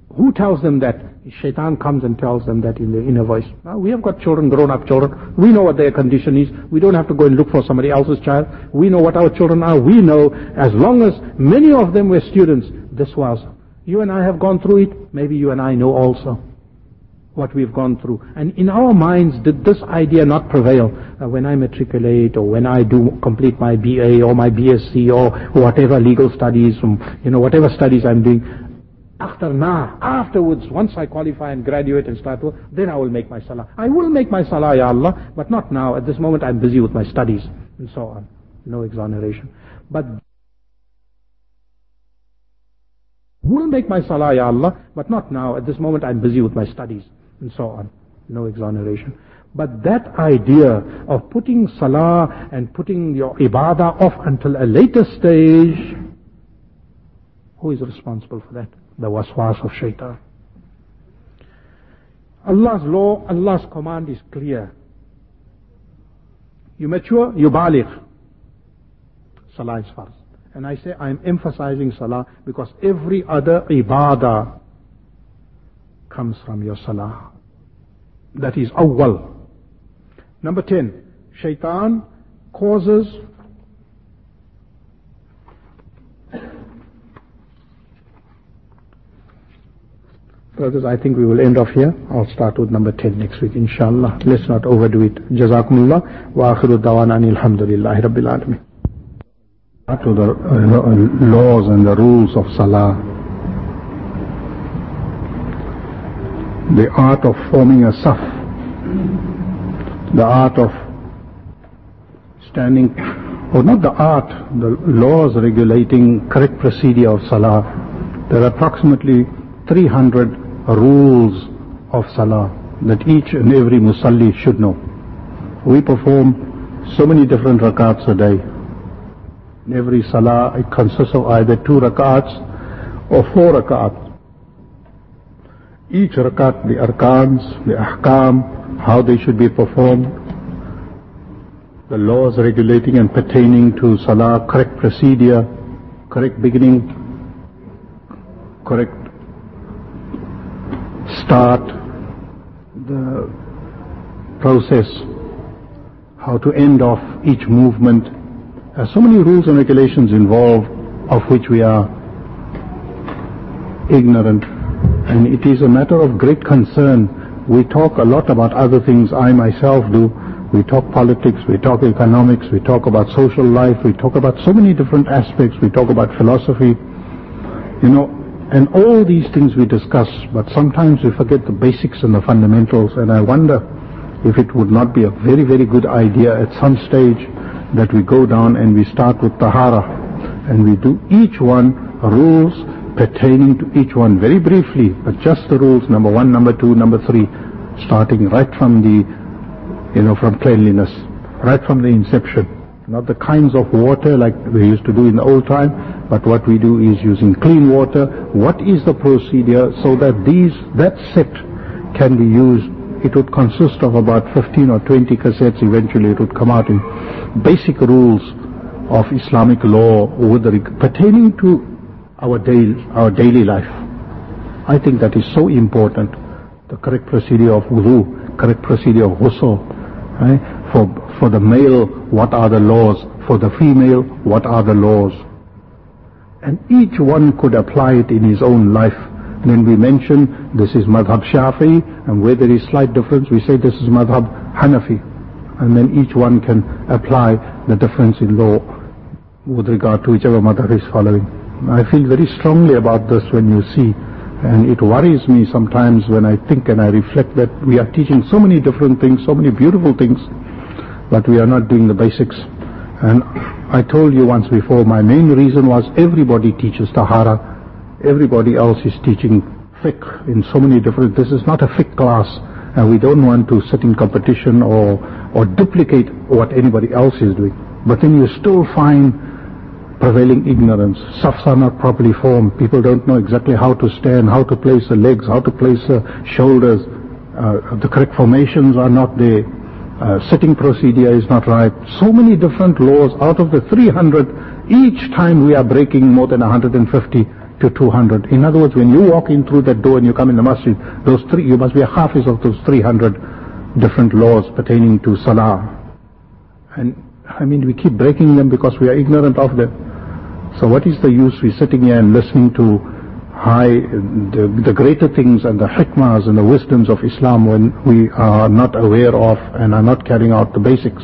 Who tells them that? Shaitan comes and tells them that in their inner voice. Now, we have got children, grown-up children. We know what their condition is. We don't have to go and look for somebody else's child. We know what our children are. We know, as long as many of them were students, this was. You and I have gone through it. Maybe you and I know also what we've gone through. And in our minds, did this idea not prevail? Uh, when I matriculate, or when I do complete my B A or my B S c or whatever legal studies, from, you know, whatever studies I'm doing, after now, afterwards, once I qualify and graduate and start work, then I will make my salah. I will make my salah, Ya Allah, but not now. At this moment, I'm busy with my studies, and so on. No exoneration. But will make my salah, Ya Allah, but not now. At this moment, I'm busy with my studies, and so on. No exoneration. But that idea of putting salah and putting your ibadah off until a later stage, who is responsible for that? The waswas of shaitan. Allah's law, Allah's command is clear. You mature, you baligh. Salah is farz. And I say I am emphasizing salah because every other ibadah comes from your salah. That is awwal. Number ten, shaitan causes Brothers, I think we will end off here. I'll start with number ten next week, inshallah. Let's not overdo it. Jazakumullah. Wa akhiru dawana alhamdulillahi rabbil alameen. To the uh, laws and the rules of salah. The art of forming a saf. The art of standing, or not the art, the laws regulating correct procedure of salah. There are approximately three hundred rules of salah that each and every musalli should know. We perform so many different rakats a day. In every salah it consists of either two rakats or four rakats. Each rakat, the arkans, the ahkam, how they should be performed, the laws regulating and pertaining to salah, correct procedure, correct beginning, correct start, the process, how to end off each movement. There are so many rules and regulations involved of which we are ignorant, and it is a matter of great concern. We talk a lot about other things, I myself do. We talk politics, we talk economics, we talk about social life, we talk about so many different aspects, we talk about philosophy, you know, and all these things we discuss, but sometimes we forget the basics and the fundamentals, and I wonder if it would not be a very, very good idea at some stage that we go down and we start with tahara, and we do each one rules pertaining to each one very briefly, but just the rules, number one, number two, number three, starting right from the, you know, from cleanliness, right from the inception. Not the kinds of water like they used to do in the old time, but what we do is using clean water. What is the procedure so that these, that set can be used? It would consist of about fifteen or twenty cassettes. Eventually it would come out in basic rules of Islamic law with the, pertaining to our daily, our daily life. I think that is so important. The correct procedure of wudu, correct procedure of ghusl, right? For, for the male, what are the laws? For the female, what are the laws? And each one could apply it in his own life. When we mention this is Madhab Shafi'i, and where there is slight difference, we say this is Madhab Hanafi. And then each one can apply the difference in law with regard to whichever madhab is following. I feel very strongly about this when you see, and it worries me sometimes when I think and I reflect that we are teaching so many different things, so many beautiful things, but we are not doing the basics. And I told you once before, my main reason was everybody teaches tahara, everybody else is teaching fiqh in so many different, this is not a fiqh class, and we don't want to sit in competition or, or duplicate what anybody else is doing. But then you still find prevailing ignorance. Safs are not properly formed. People don't know exactly how to stand, how to place the legs, how to place the shoulders. Uh, the correct formations are not there. Uh, sitting procedure is not right. So many different laws. Out of the three hundred, each time we are breaking more than one hundred fifty to two hundred. In other words, when you walk in through that door and you come in the masjid, those three, you must be a hafiz of those three hundred different laws pertaining to salah. And I mean, we keep breaking them because we are ignorant of them. So what is the use we sitting here and listening to high, the, the greater things and the hikmahs and the wisdoms of Islam when we are not aware of and are not carrying out the basics?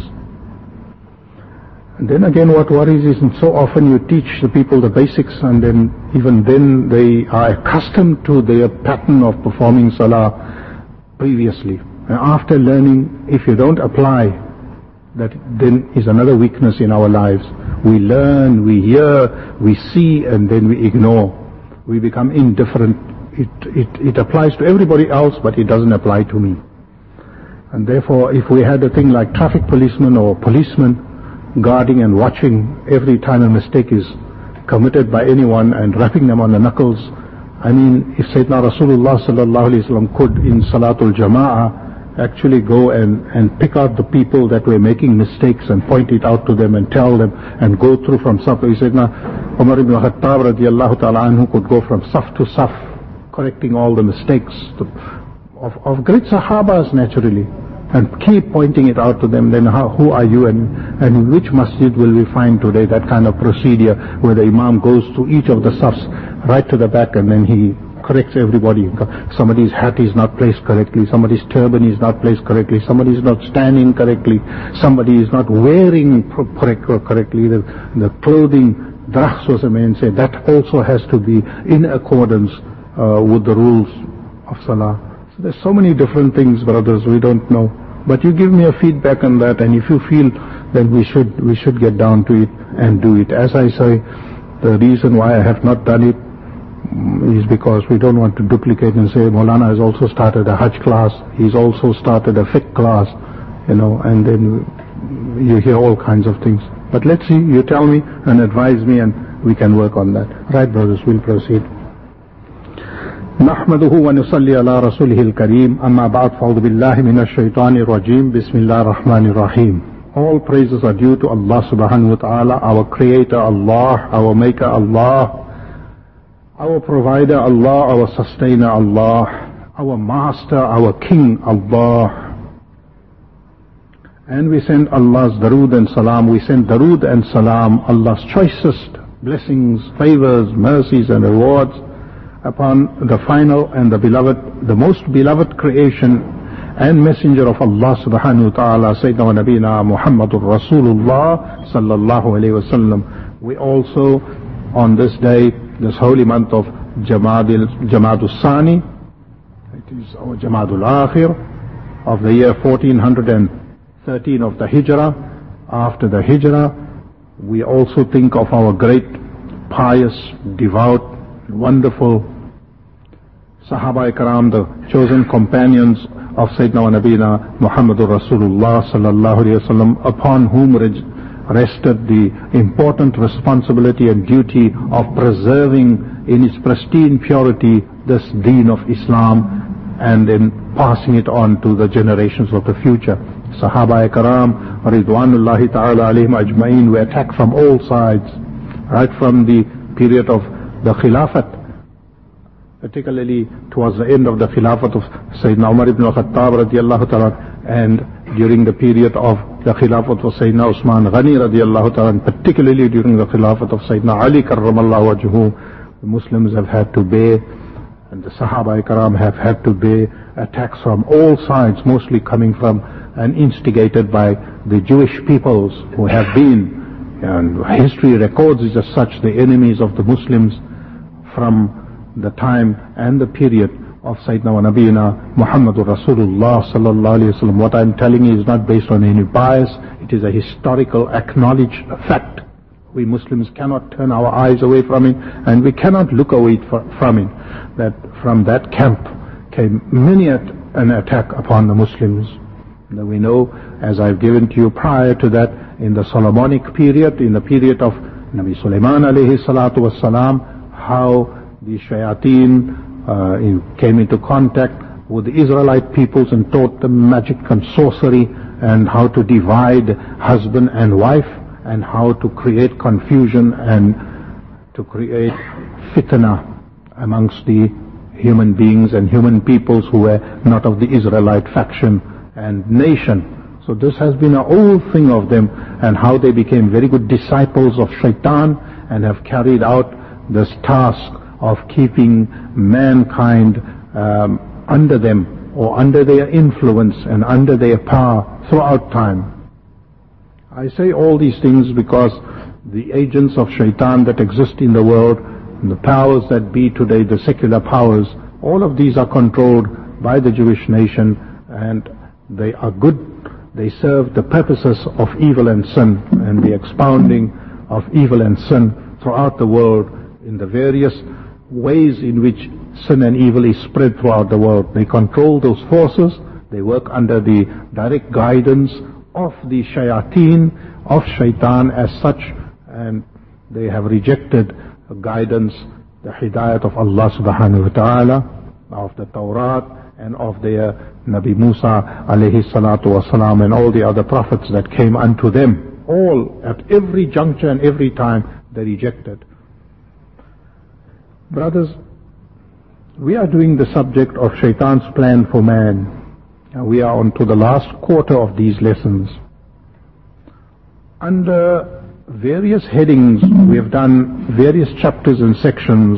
And then again, what worries is, and so often you teach the people the basics, and then even then they are accustomed to their pattern of performing salah previously. And after learning, if you don't apply, that then is another weakness in our lives. We learn, we hear, we see, and then we ignore. We become indifferent. It, it, it applies to everybody else, but it doesn't apply to me. And therefore, if we had a thing like traffic policemen or policemen guarding and watching every time a mistake is committed by anyone and rapping them on the knuckles, I mean, if Sayyidina Rasulullah sallallahu alaihi wasallam could in Salatul Jama'ah actually go and, and pick out the people that were making mistakes and point it out to them and tell them and go through from saf. He said, now, Umar ibn Khattab radiallahu ta'ala anhu could go from saf to saf, correcting all the mistakes to, of, of great sahabas naturally, and keep pointing it out to them. Then how, who are you, and, and in which masjid will we find today that kind of procedure where the imam goes to each of the safs right to the back and then he corrects everybody. Somebody's hat is not placed correctly, somebody's turban is not placed correctly, somebody is not standing correctly, somebody is not wearing correctly, the, the clothing, drachs was a man said, that also has to be in accordance uh, with the rules of salah. So there's so many different things, brothers, we don't know. But you give me a feedback on that, and if you feel then we should we should get down to it and do it. As I say, the reason why I have not done it is because we don't want to duplicate and say Maulana has also started a Hajj class, he's also started a fiqh class, you know, and then you hear all kinds of things. But let's see, you tell me and advise me and we can work on that. Right, brothers, we'll proceed. نحمده ونصلي على رسوله الكريم أما بعد فأعوذ بالله من الشيطان الرجيم بسم الله الرحمن الرحيم. All praises are due to Allah subhanahu wa ta'ala, our creator Allah, our maker Allah, our provider Allah, our sustainer Allah, our master, our king Allah. And we send Allah's darood and salam, we send darood and salam, Allah's choicest blessings, favors, mercies and rewards upon the final and the beloved, the most beloved creation and messenger of Allah subhanahu wa ta'ala, Sayyidina wa Nabina Muhammadur Rasulullah sallallahu alayhi wa sallam. We also, on this day, this holy month of Jamadul, Jamadul Sani, it is our Jamadul Akhir of the year fourteen thirteen of the Hijrah. After the Hijrah, we also think of our great, pious, devout, wonderful Sahaba-i-Karam, the chosen companions of Sayyidina wa Nabina Muhammadur Rasulullah sallallahu alayhi wa sallam, upon whom rested the important responsibility and duty of preserving in its pristine purity this deen of Islam and then passing it on to the generations of the future. Sahaba-i-Karam Ridwanullahi ta'ala alayhim ajma'in were attacked from all sides, right from the period of the Khilafat, particularly towards the end of the Khilafat of Sayyidina Umar ibn Khattab radiallahu ta'ala, and during the period of the Khilafat of Sayyidina Usman Ghani radiallahu ta'ala, and particularly during the Khilafat of Sayyidina Ali karramallahu wajhu, the Muslims have had to bear, and the Sahaba-i-Karam have had to bear attacks from all sides, mostly coming from and instigated by the Jewish peoples who have been, and history records is as such, the enemies of the Muslims from the time and the period of Sayyidina wa Nabiyina Muhammadur Rasulullah sallallahu alayhi wa sallam. What I'm telling you is not based on any bias, it is a historical acknowledged fact. We Muslims cannot turn our eyes away from it, and we cannot look away from it, that from that camp came many an attack upon the Muslims. That we know, as I've given to you prior to that, in the Solomonic period, in the period of Nabi Sulaiman alayhi salatu wassalam, how the shayateen uh, in, came into contact with the Israelite peoples and taught them magic and sorcery and how to divide husband and wife and how to create confusion and to create fitna amongst the human beings and human peoples who were not of the Israelite faction and nation. So this has been an old thing of them, and how they became very good disciples of Shaitan and have carried out this task of keeping mankind um, under them or under their influence and under their power throughout time. I say all these things because the agents of Shaitan that exist in the world, the powers that be today, the secular powers, all of these are controlled by the Jewish nation, and they are good. They serve the purposes of evil and sin, and the expounding of evil and sin throughout the world in the various ways in which sin and evil is spread throughout the world. They control those forces. They work under the direct guidance of the shayateen, of Shaitan as such, and they have rejected guidance, the hidayat of Allah subhanahu wa ta'ala, of the Torah, and of their Nabi Musa alayhi salatu wasalam, and all the other prophets that came unto them. All, at every juncture and every time, they rejected. Brothers, we are doing the subject of Shaitan's plan for man. And we are on to the last quarter of these lessons. Under various headings, we have done various chapters and sections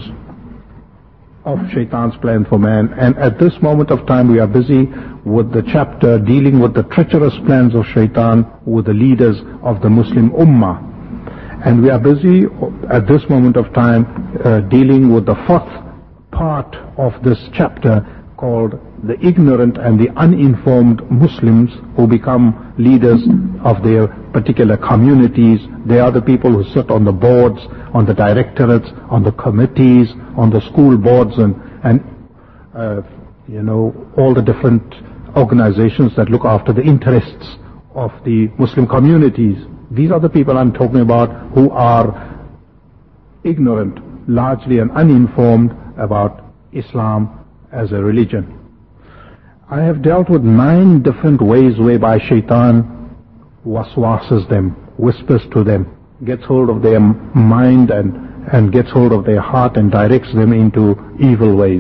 of Shaitan's plan for man, and at this moment of time we are busy with the chapter dealing with the treacherous plans of Shaitan with the leaders of the Muslim Ummah. And we are busy at this moment of time uh, dealing with the fourth part of this chapter, called the ignorant and the uninformed Muslims who become leaders of their particular communities. They are the people who sit on the boards, on the directorates, on the committees, on the school boards, and, and uh, you know, all the different organizations that look after the interests of the Muslim communities. These are the people I'm talking about who are ignorant, largely, and uninformed about Islam as a religion. I have dealt with nine different ways whereby Shaitan waswases them, whispers to them, gets hold of their mind and, and gets hold of their heart and directs them into evil ways.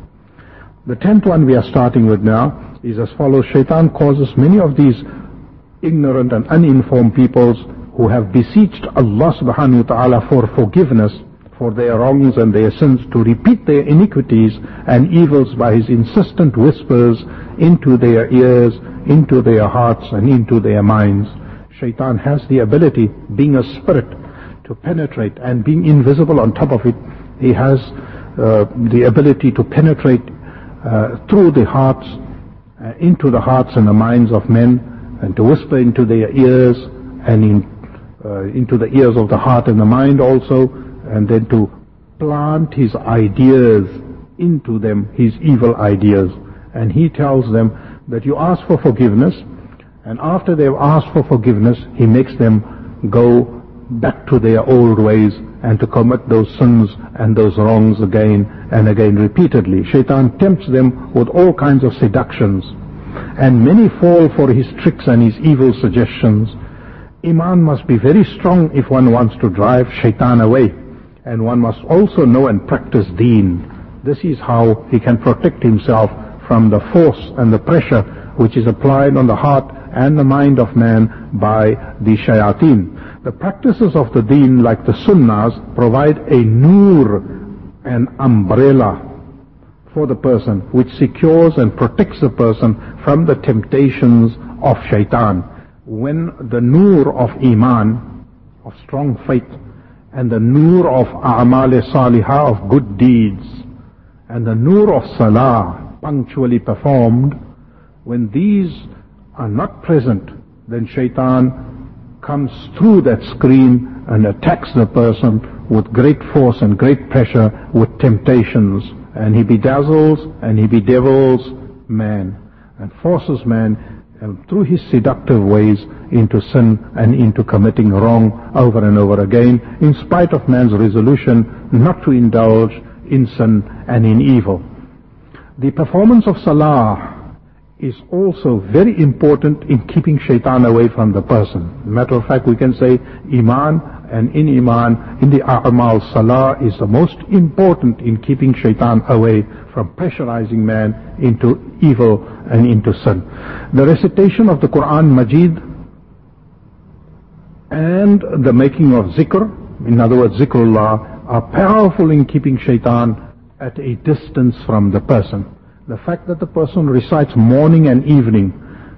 The tenth one we are starting with now is as follows. Shaitan causes many of these ignorant and uninformed peoples who have beseeched Allah subhanahu wa ta'ala for forgiveness for their wrongs and their sins to repeat their iniquities and evils by his insistent whispers into their ears, into their hearts, and into their minds. Shaitan has the ability, being a spirit, to penetrate, and being invisible on top of it, he has uh, the ability to penetrate uh, through the hearts, uh, into the hearts and the minds of men, and to whisper into their ears, and in, uh, into the ears of the heart and the mind also, and then to plant his ideas into them, his evil ideas. And he tells them that you ask for forgiveness, and after they've asked for forgiveness, he makes them go back to their old ways and to commit those sins and those wrongs again and again repeatedly. Shaitan tempts them with all kinds of seductions, and many fall for his tricks and his evil suggestions. Iman must be very strong if one wants to drive Shaitan away. And one must also know and practice deen. This is how he can protect himself from the force and the pressure which is applied on the heart and the mind of man by the shayateen. The practices of the deen, like the sunnahs, provide a nur, an umbrella for the person, which secures and protects the person from the temptations of shaitan. When the nur of iman, of strong faith, and the nur of a'mal salihah, of good deeds, and the nur of salah, punctually performed, when these are not present, then shaitan comes through that screen and attacks the person with great force and great pressure, with temptations, and he bedazzles and he bedevils man and forces man and through his seductive ways into sin and into committing wrong over and over again, in spite of man's resolution not to indulge in sin and in evil. The performance of salah is also very important in keeping shaitan away from the person. Matter of fact, we can say Iman, and in Iman, in the A'mal, Salah is the most important in keeping shaitan away from pressurizing man into evil and into sin. The recitation of the Quran Majid and the making of zikr, in other words zikrullah, are powerful in keeping shaitan at a distance from the person. The fact that the person recites morning and evening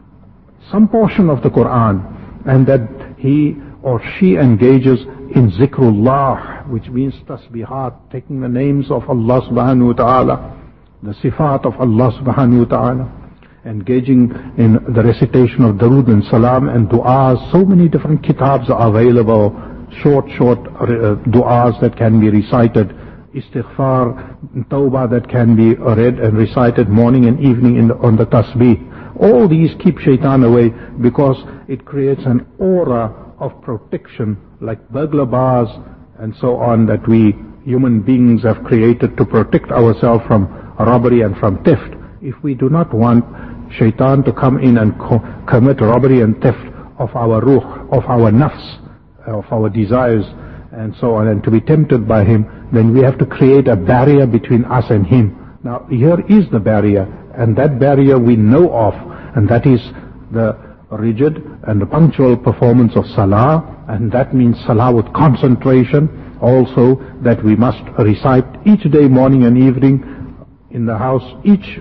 some portion of the Quran, and that he or she engages in zikrullah, which means tasbihat, taking the names of Allah subhanahu wa ta'ala, the sifat of Allah subhanahu wa ta'ala, engaging in the recitation of Darood and Salam and du'as. So many different kitabs are available, short, short uh, du'as that can be recited, istighfar, tawbah that can be read and recited morning and evening in the, on the tasbih. All these keep shaitan away because it creates an aura of protection, like burglar bars and so on, that we human beings have created to protect ourselves from robbery and from theft. If we do not want shaitan to come in and co- commit robbery and theft of our ruh, of our nafs, of our desires and so on, and to be tempted by him, then we have to create a barrier between us and him. Now here is the barrier, and that barrier we know of, and that is the rigid and the punctual performance of salah, and that means salah with concentration. Also that we must recite each day, morning and evening, in the house. Each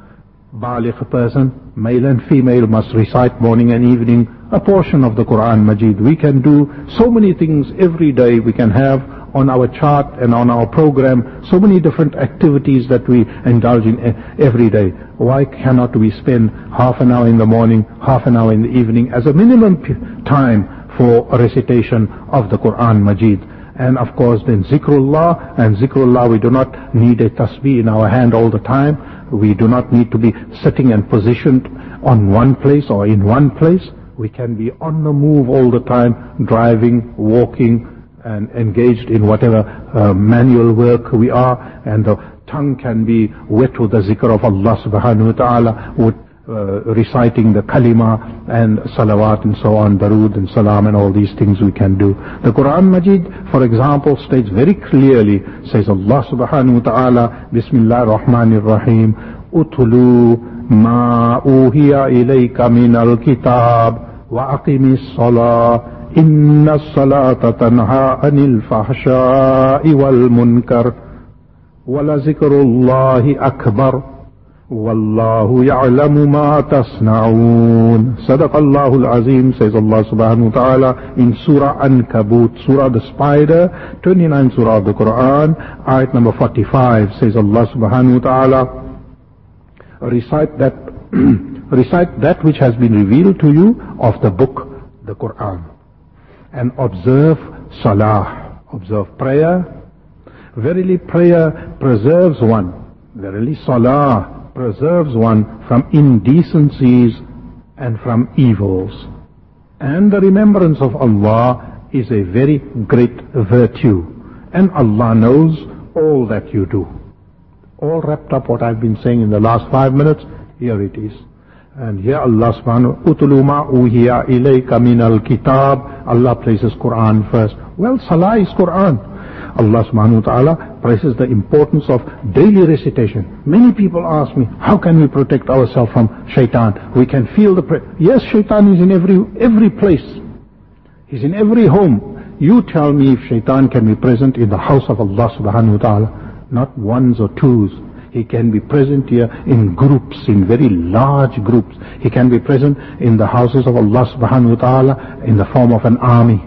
baligh person, male and female, must recite morning and evening a portion of the Quran Majid. We can do so many things every day. We can have on our chart and on our program so many different activities that we indulge in every day. Why cannot we spend half an hour in the morning, half an hour in the evening as a minimum time for a recitation of the Quran Majid? And of course then zikrullah, and zikrullah, we do not need a tasbih in our hand all the time. We do not need to be sitting and positioned on one place or in one place. We can be on the move all the time, driving, walking, and engaged in whatever uh, manual work we are, and the tongue can be wet with the zikr of Allah subhanahu wa ta'ala, with uh, reciting the kalima and salawat and so on, darood and salam and all these things we can do. The Quran Majid, for example, states very clearly, says Allah subhanahu wa ta'ala, Bismillah ar-Rahman ar-Rahim, Utulu ma uhiya ilayka min al-kitab wa aqimis salah إن الصلاة تنهى عن الفحشاء والمنكر ولذكر الله أكبر والله يعلم ما تصنعون. صدق الله العظيم, says Allah subhanahu wa ta'ala in Surah Ankabut, Surah the Spider, twenty-ninth Surah of the Quran, ayat number forty-five, says Allah subhanahu wa ta'ala, recite that, recite that which has been revealed to you of the book, the Quran, and observe salah, observe prayer. Verily prayer preserves one, verily salah preserves one from indecencies and from evils. And the remembrance of Allah is a very great virtue, and Allah knows all that you do. All wrapped up what I've been saying in the last five minutes, here it is. And here Allah subhanahu wa ta'ala, Utulu ma uhiya ilayka min al-kitab, Allah places Quran first. Well, salah is Quran. Allah subhanahu wa ta'ala places the importance of daily recitation. Many people ask me, how can we protect ourselves from shaitan? We can feel the pre- yes, shaitan is in every every place. He's in every home. You tell me if shaitan can be present in the house of Allah subhanahu wa ta'ala, not ones or twos. He can be present here in groups, in very large groups. He can be present in the houses of Allah subhanahu wa ta'ala in the form of an army.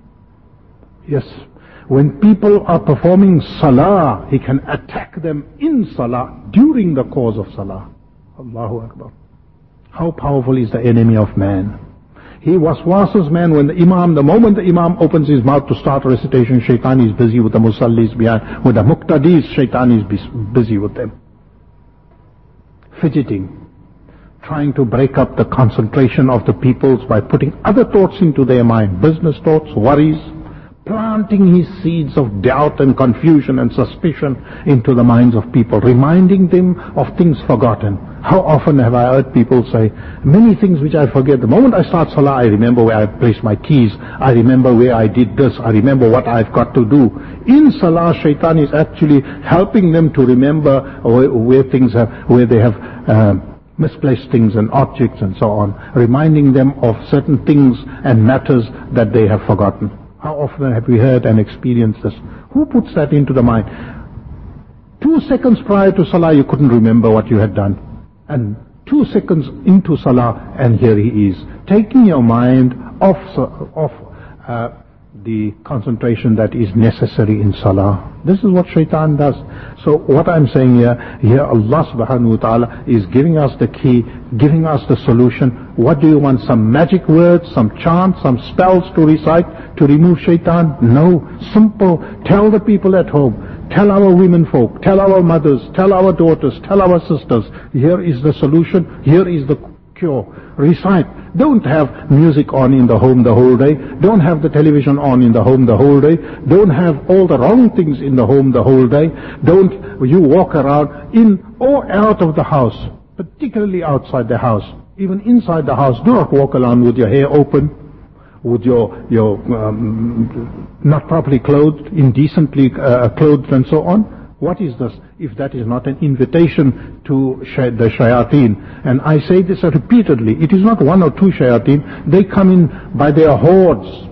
Yes, when people are performing salah, he can attack them in salah, during the course of salah. Allahu Akbar. How powerful is the enemy of man. He waswases man when the imam, the moment the imam opens his mouth to start recitation, shaitan is busy with the musallis behind. With the muqtadis, shaitan is busy with them. Fidgeting, trying to break up the concentration of the peoples by putting other thoughts into their mind. Business thoughts, worries, planting his seeds of doubt and confusion and suspicion into the minds of people, reminding them of things forgotten. How often have I heard people say, many things which I forget. The moment I start salah, I remember where I placed my keys. I remember where I did this. I remember what I've got to do. In salah, shaitan is actually helping them to remember where, where things have, where they have uh, misplaced things and objects and so on, reminding them of certain things and matters that they have forgotten. How often have we heard and experienced this? Who puts that into the mind? Two seconds prior to salah, you couldn't remember what you had done. And two seconds into salah, and here he is, taking your mind off, off uh, the concentration that is necessary in salah. This is what shaitan does. So what I'm saying here, here Allah subhanahu wa ta'ala is giving us the key, giving us the solution. What do you want? Some magic words, some chants, some spells to recite to remove shaitan? No. Simple. Tell the people at home. Tell our women folk, tell our mothers, tell our daughters, tell our sisters, here is the solution, here is the cure. Recite. Don't have music on in the home the whole day. Don't have the television on in the home the whole day. Don't have all the wrong things in the home the whole day. Don't you walk around in or out of the house, particularly outside the house. Even inside the house, do not walk around with your hair open, with your your um, not properly clothed, indecently uh, clothed and so on. What is this if that is not an invitation to sh the shayateen? And I say this repeatedly. It is not one or two shayateen. They come in by their hordes,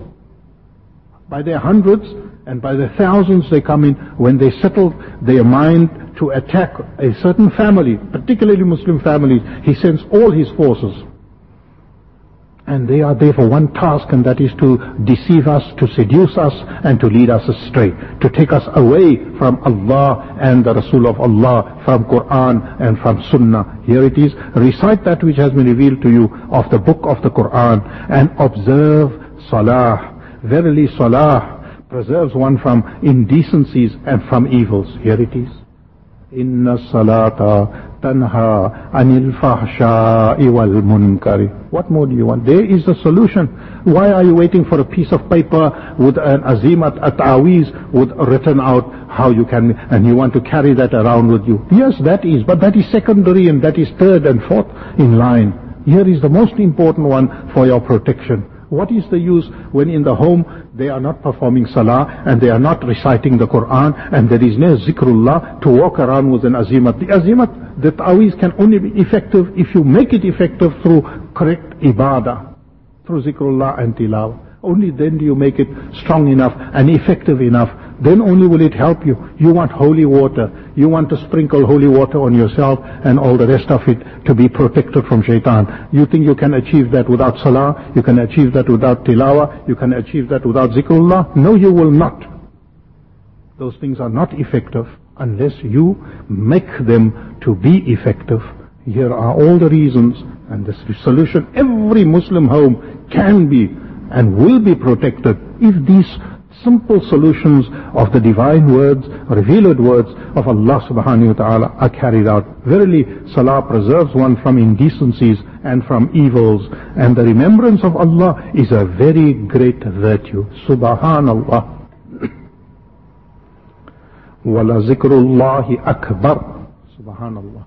by their hundreds, and by the thousands they come in when they settle their mind to attack a certain family, particularly Muslim families. He sends all his forces. And they are there for one task, and that is to deceive us, to seduce us, and to lead us astray, to take us away from Allah and the Rasul of Allah, from Quran and from Sunnah. Here it is, recite that which has been revealed to you of the book of the Quran, and observe Salah. Verily Salah preserves one from indecencies and from evils. Here it is. Inna salata tanha anil fahsha'i wal munkari. What more do you want? There is the solution. Why are you waiting for a piece of paper with an azimat, a ta'awiz, with written out how you can, and you want to carry that around with you? Yes, that is, but that is secondary, and that is third and fourth in line. Here is the most important one for your protection. What is the use when in the home they are not performing salah and they are not reciting the Quran and there is no zikrullah, to walk around with an azimat? The azimat, the ta'awiz can only be effective if you make it effective through correct ibadah, through zikrullah and tilawah. Only then do you make it strong enough and effective enough. Then only will it help you. You want holy water. You want to sprinkle holy water on yourself and all the rest of it to be protected from shaitan. You think you can achieve that without salah? You can achieve that without tilawah? You can achieve that without zikrullah? No, you will not. Those things are not effective unless you make them to be effective. Here are all the reasons and the solution. Every Muslim home can be and will be protected if these simple solutions of the divine words, revealed words of Allah subhanahu wa ta'ala are carried out. Verily, salah preserves one from indecencies and from evils, and the remembrance of Allah is a very great virtue. Subhanallah. Wala zikrullahi akbar. Subhanallah.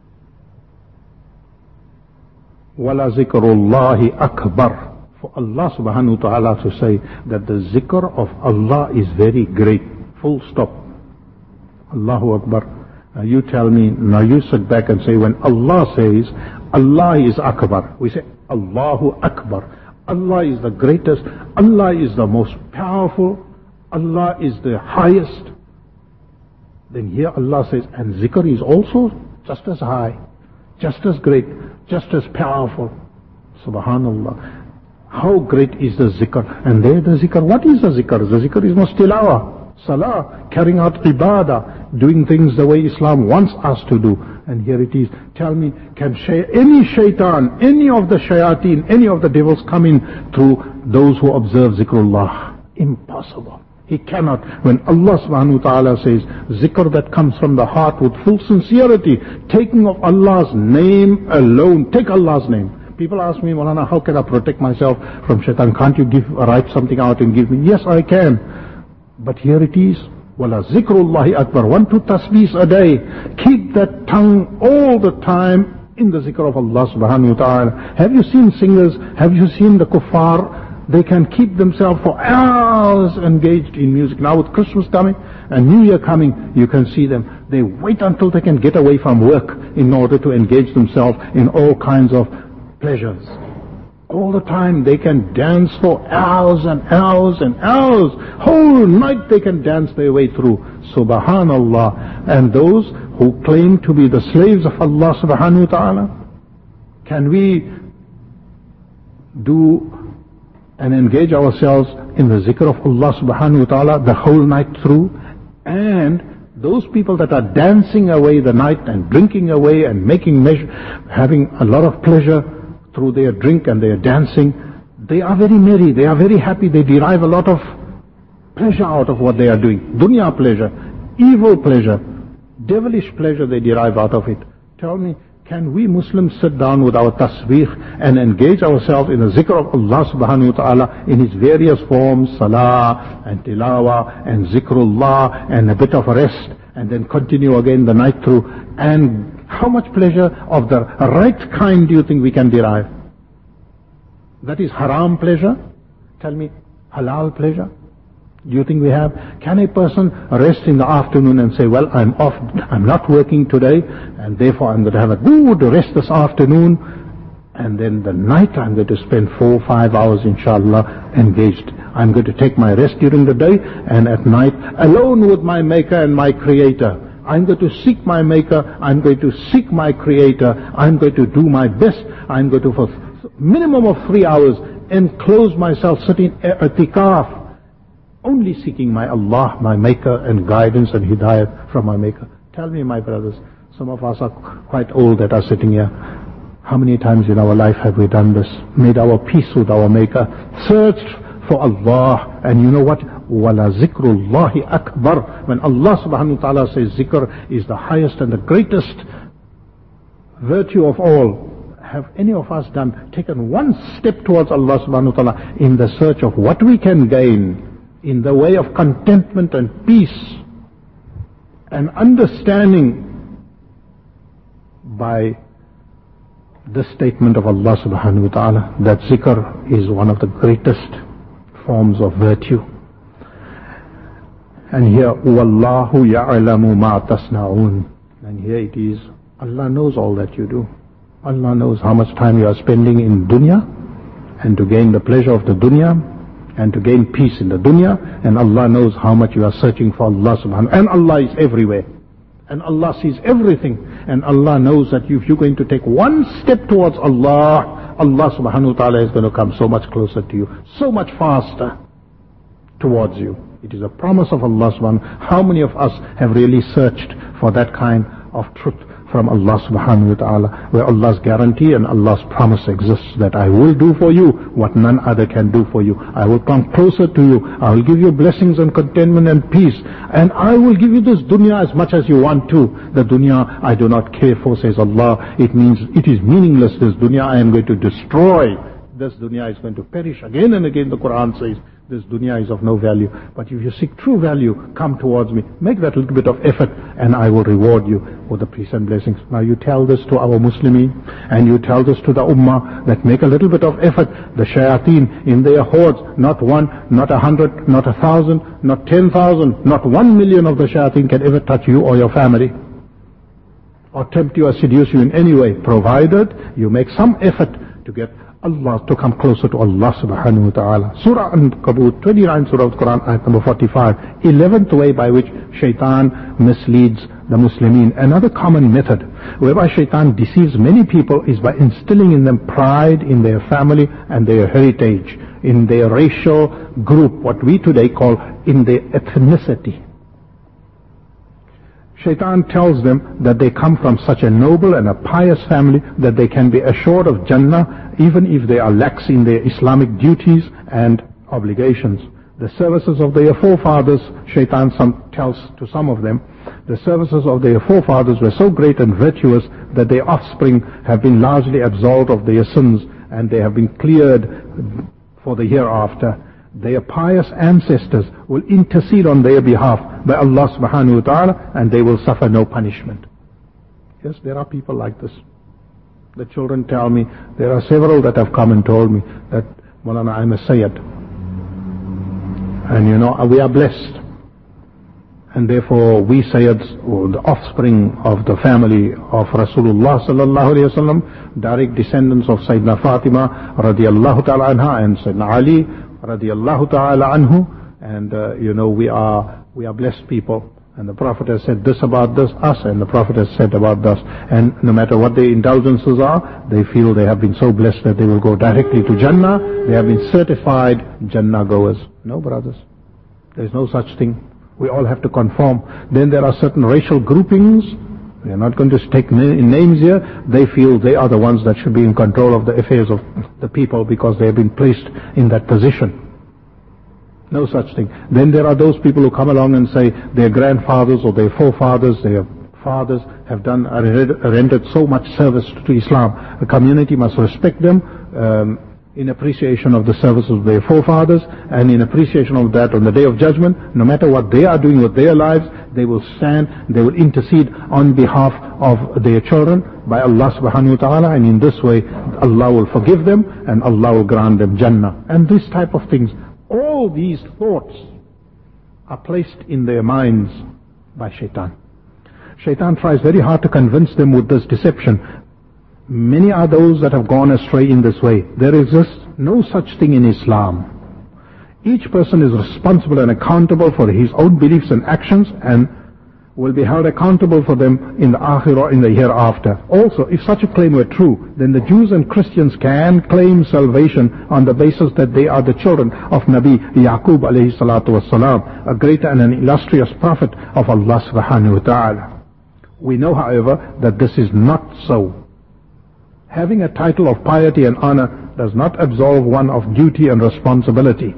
Wala zikrullahi akbar. For Allah subhanahu wa ta'ala to say that the zikr of Allah is very great. Full stop. Allahu Akbar. Now you tell me, now you sit back and say, when Allah says, Allah is Akbar, we say, Allahu Akbar. Allah is the greatest. Allah is the most powerful. Allah is the highest. Then here Allah says, and zikr is also just as high, just as great, just as powerful. Subhanallah. How great is the zikr? And there the zikr, what is the zikr? The zikr is mustilawah, salah, carrying out ibadah, doing things the way Islam wants us to do. And here it is. Tell me, can shay any shaitan, any of the shayateen, any of the devils come in through those who observe zikrullah? Impossible. He cannot. When Allah subhanahu wa ta'ala says, zikr that comes from the heart with full sincerity, taking of Allah's name alone, take Allah's name. People ask me, Maulana, how can I protect myself from shaitan? Can't you give, write something out and give me? Yes, I can. But here it is. Wala zikrullahi akbar. One, two tasbihs a day. Keep that tongue all the time in the zikr of Allah subhanahu wa ta'ala. Have you seen singers? Have you seen the kuffar? They can keep themselves for hours engaged in music. Now with Christmas coming and New Year coming, you can see them. They wait until they can get away from work in order to engage themselves in all kinds of pleasures. All the time they can dance for hours and hours and hours. Whole night they can dance their way through. Subhanallah. And those who claim to be the slaves of Allah subhanahu wa ta'ala, can we do and engage ourselves in the zikr of Allah subhanahu wa ta'ala the whole night through? And those people that are dancing away the night and drinking away and making measure, having a lot of pleasure through their drink and their dancing, they are very merry, they are very happy, they derive a lot of pleasure out of what they are doing. Dunya pleasure, evil pleasure, devilish pleasure they derive out of it. Tell me, can we Muslims sit down with our tasbih and engage ourselves in the zikr of Allah subhanahu wa ta'ala in its various forms, salah and tilawa and zikrullah and a bit of rest, and then continue again the night through? And how much pleasure of the right kind do you think we can derive? That is haram pleasure? Tell me, halal pleasure? Do you think we have? Can a person rest in the afternoon and say, well, I'm off, I'm not working today, and therefore I'm going to have a good rest this afternoon, and then the night I'm going to spend four, five hours, inshallah, engaged. I'm going to take my rest during the day, and at night, alone with my Maker and my Creator. I'm going to seek my Maker, I'm going to seek my Creator, I'm going to do my best, I'm going to, for minimum of three hours, enclose myself, sitting i'tikaf, only seeking my Allah, my Maker, and guidance and hidayat from my Maker. Tell me, my brothers, some of us are quite old that are sitting here. How many times in our life have we done this? Made our peace with our Maker, searched for Allah, and you know what? Wala zikrullahi akbar. When Allah subhanahu wa ta'ala says zikr is the highest and the greatest virtue of all, have any of us done, taken one step towards Allah subhanahu wa ta'ala in the search of what we can gain in the way of contentment and peace and understanding by the statement of Allah subhanahu wa ta'ala that zikr is one of the greatest forms of virtue? And here, Wallahu ya'lamu ma tasna'un. And here it is, Allah knows all that you do. Allah knows how much time you are spending in dunya, and to gain the pleasure of the dunya, and to gain peace in the dunya, and Allah knows how much you are searching for Allah subhanahu. And Allah is everywhere, and Allah sees everything, and Allah knows that if you're going to take one step towards Allah, Allah subhanahu wa ta'ala is going to come so much closer to you, so much faster towards you. It is a promise of Allah subhanahu. How many of us have really searched for that kind of truth from Allah subhanahu wa ta'ala, where Allah's guarantee and Allah's promise exists that I will do for you what none other can do for you. I will come closer to you. I will give you blessings and contentment and peace. And I will give you this dunya as much as you want to. The dunya I do not care for, says Allah. It means it is meaningless. This dunya I am going to destroy. This dunya is going to perish. Again and again the Quran says, this dunya is of no value. But if you seek true value, come towards me. Make that little bit of effort, and I will reward you with the peace and blessings. Now you tell this to our Muslimin, and you tell this to the Ummah, that make a little bit of effort. The shayateen in their hordes, not one, not a hundred, not a thousand, not ten thousand, not one million of the shayateen can ever touch you or your family, or tempt you or seduce you in any way, provided you make some effort to get Allah, to come closer to Allah subhanahu wa ta'ala. Surah An-Kabut, twenty-nine Surah of the Quran, ayat number forty-five. eleventh way by which shaitan misleads the Muslimin. Another common method whereby shaitan deceives many people is by instilling in them pride in their family and their heritage, in their racial group, what we today call in their ethnicity. Shaitan tells them that they come from such a noble and a pious family that they can be assured of Jannah even if they are lax in their Islamic duties and obligations. The services of their forefathers, Shaitan some tells to some of them, the services of their forefathers were so great and virtuous that their offspring have been largely absolved of their sins and they have been cleared for the hereafter. Their pious ancestors will intercede on their behalf by Allah subhanahu wa ta'ala, and they will suffer no punishment. Yes, there are people like this. The children tell me, there are several that have come and told me that, Maulana, I'm a Sayyid. And you know, we are blessed. And therefore we Sayyids, or the offspring of the family of Rasulullah sallallahu alayhi wa sallam, direct descendants of Sayyidina Fatima radiallahu ta'ala anha and Sayyidina Ali radiallahu ta'ala anhu, and uh, you know, we are we are blessed people, and the Prophet has said this about this, us, and the Prophet has said about us, and no matter what their indulgences are, they feel they have been so blessed that they will go directly to Jannah. They have been certified Jannah goers. No, brothers, there is no such thing. We all have to conform. Then there are certain racial groupings. We are not going to take names here. They feel they are the ones that should be in control of the affairs of the people because they have been placed in that position. No such thing. Then there are those people who come along and say their grandfathers or their forefathers, their fathers have done, rendered so much service to Islam. The community must respect them um, in appreciation of the services of their forefathers, and in appreciation of that on the Day of Judgment, no matter what they are doing with their lives, they will stand, they will intercede on behalf of their children by Allah subhanahu wa ta'ala, and in this way Allah will forgive them and Allah will grant them Jannah. And this type of things, all these thoughts are placed in their minds by Shaitan. Shaitan tries very hard to convince them with this deception. Many are those that have gone astray in this way. There exists no such thing in Islam. Each person is responsible and accountable for his own beliefs and actions, and will be held accountable for them in the Akhirah, in the hereafter. Also, if such a claim were true, then the Jews and Christians can claim salvation on the basis that they are the children of Nabi Yaqub alayhi salatu wasalam, a great and an illustrious prophet of Allah subhanahu wa ta'ala. We know, however, that this is not so. Having a title of piety and honor does not absolve one of duty and responsibility.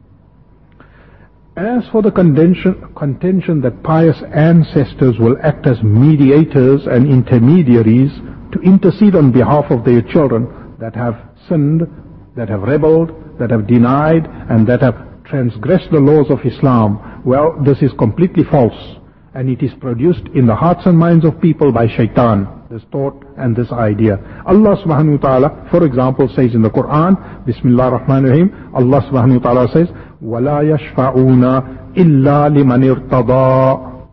As for the contention, contention that pious ancestors will act as mediators and intermediaries to intercede on behalf of their children that have sinned, that have rebelled, that have denied, and that have transgressed the laws of Islam, well, this is completely false, and it is produced in the hearts and minds of people by Shaitan, this thought and this idea. Allah subhanahu wa ta'ala, for example, says in the Quran, Bismillah ar-Rahman ar-Rahim, Allah subhanahu wa ta'ala says, وَلَا يَشْفَعُونَ إِلَّا لِمَنِ ارْتَضَى.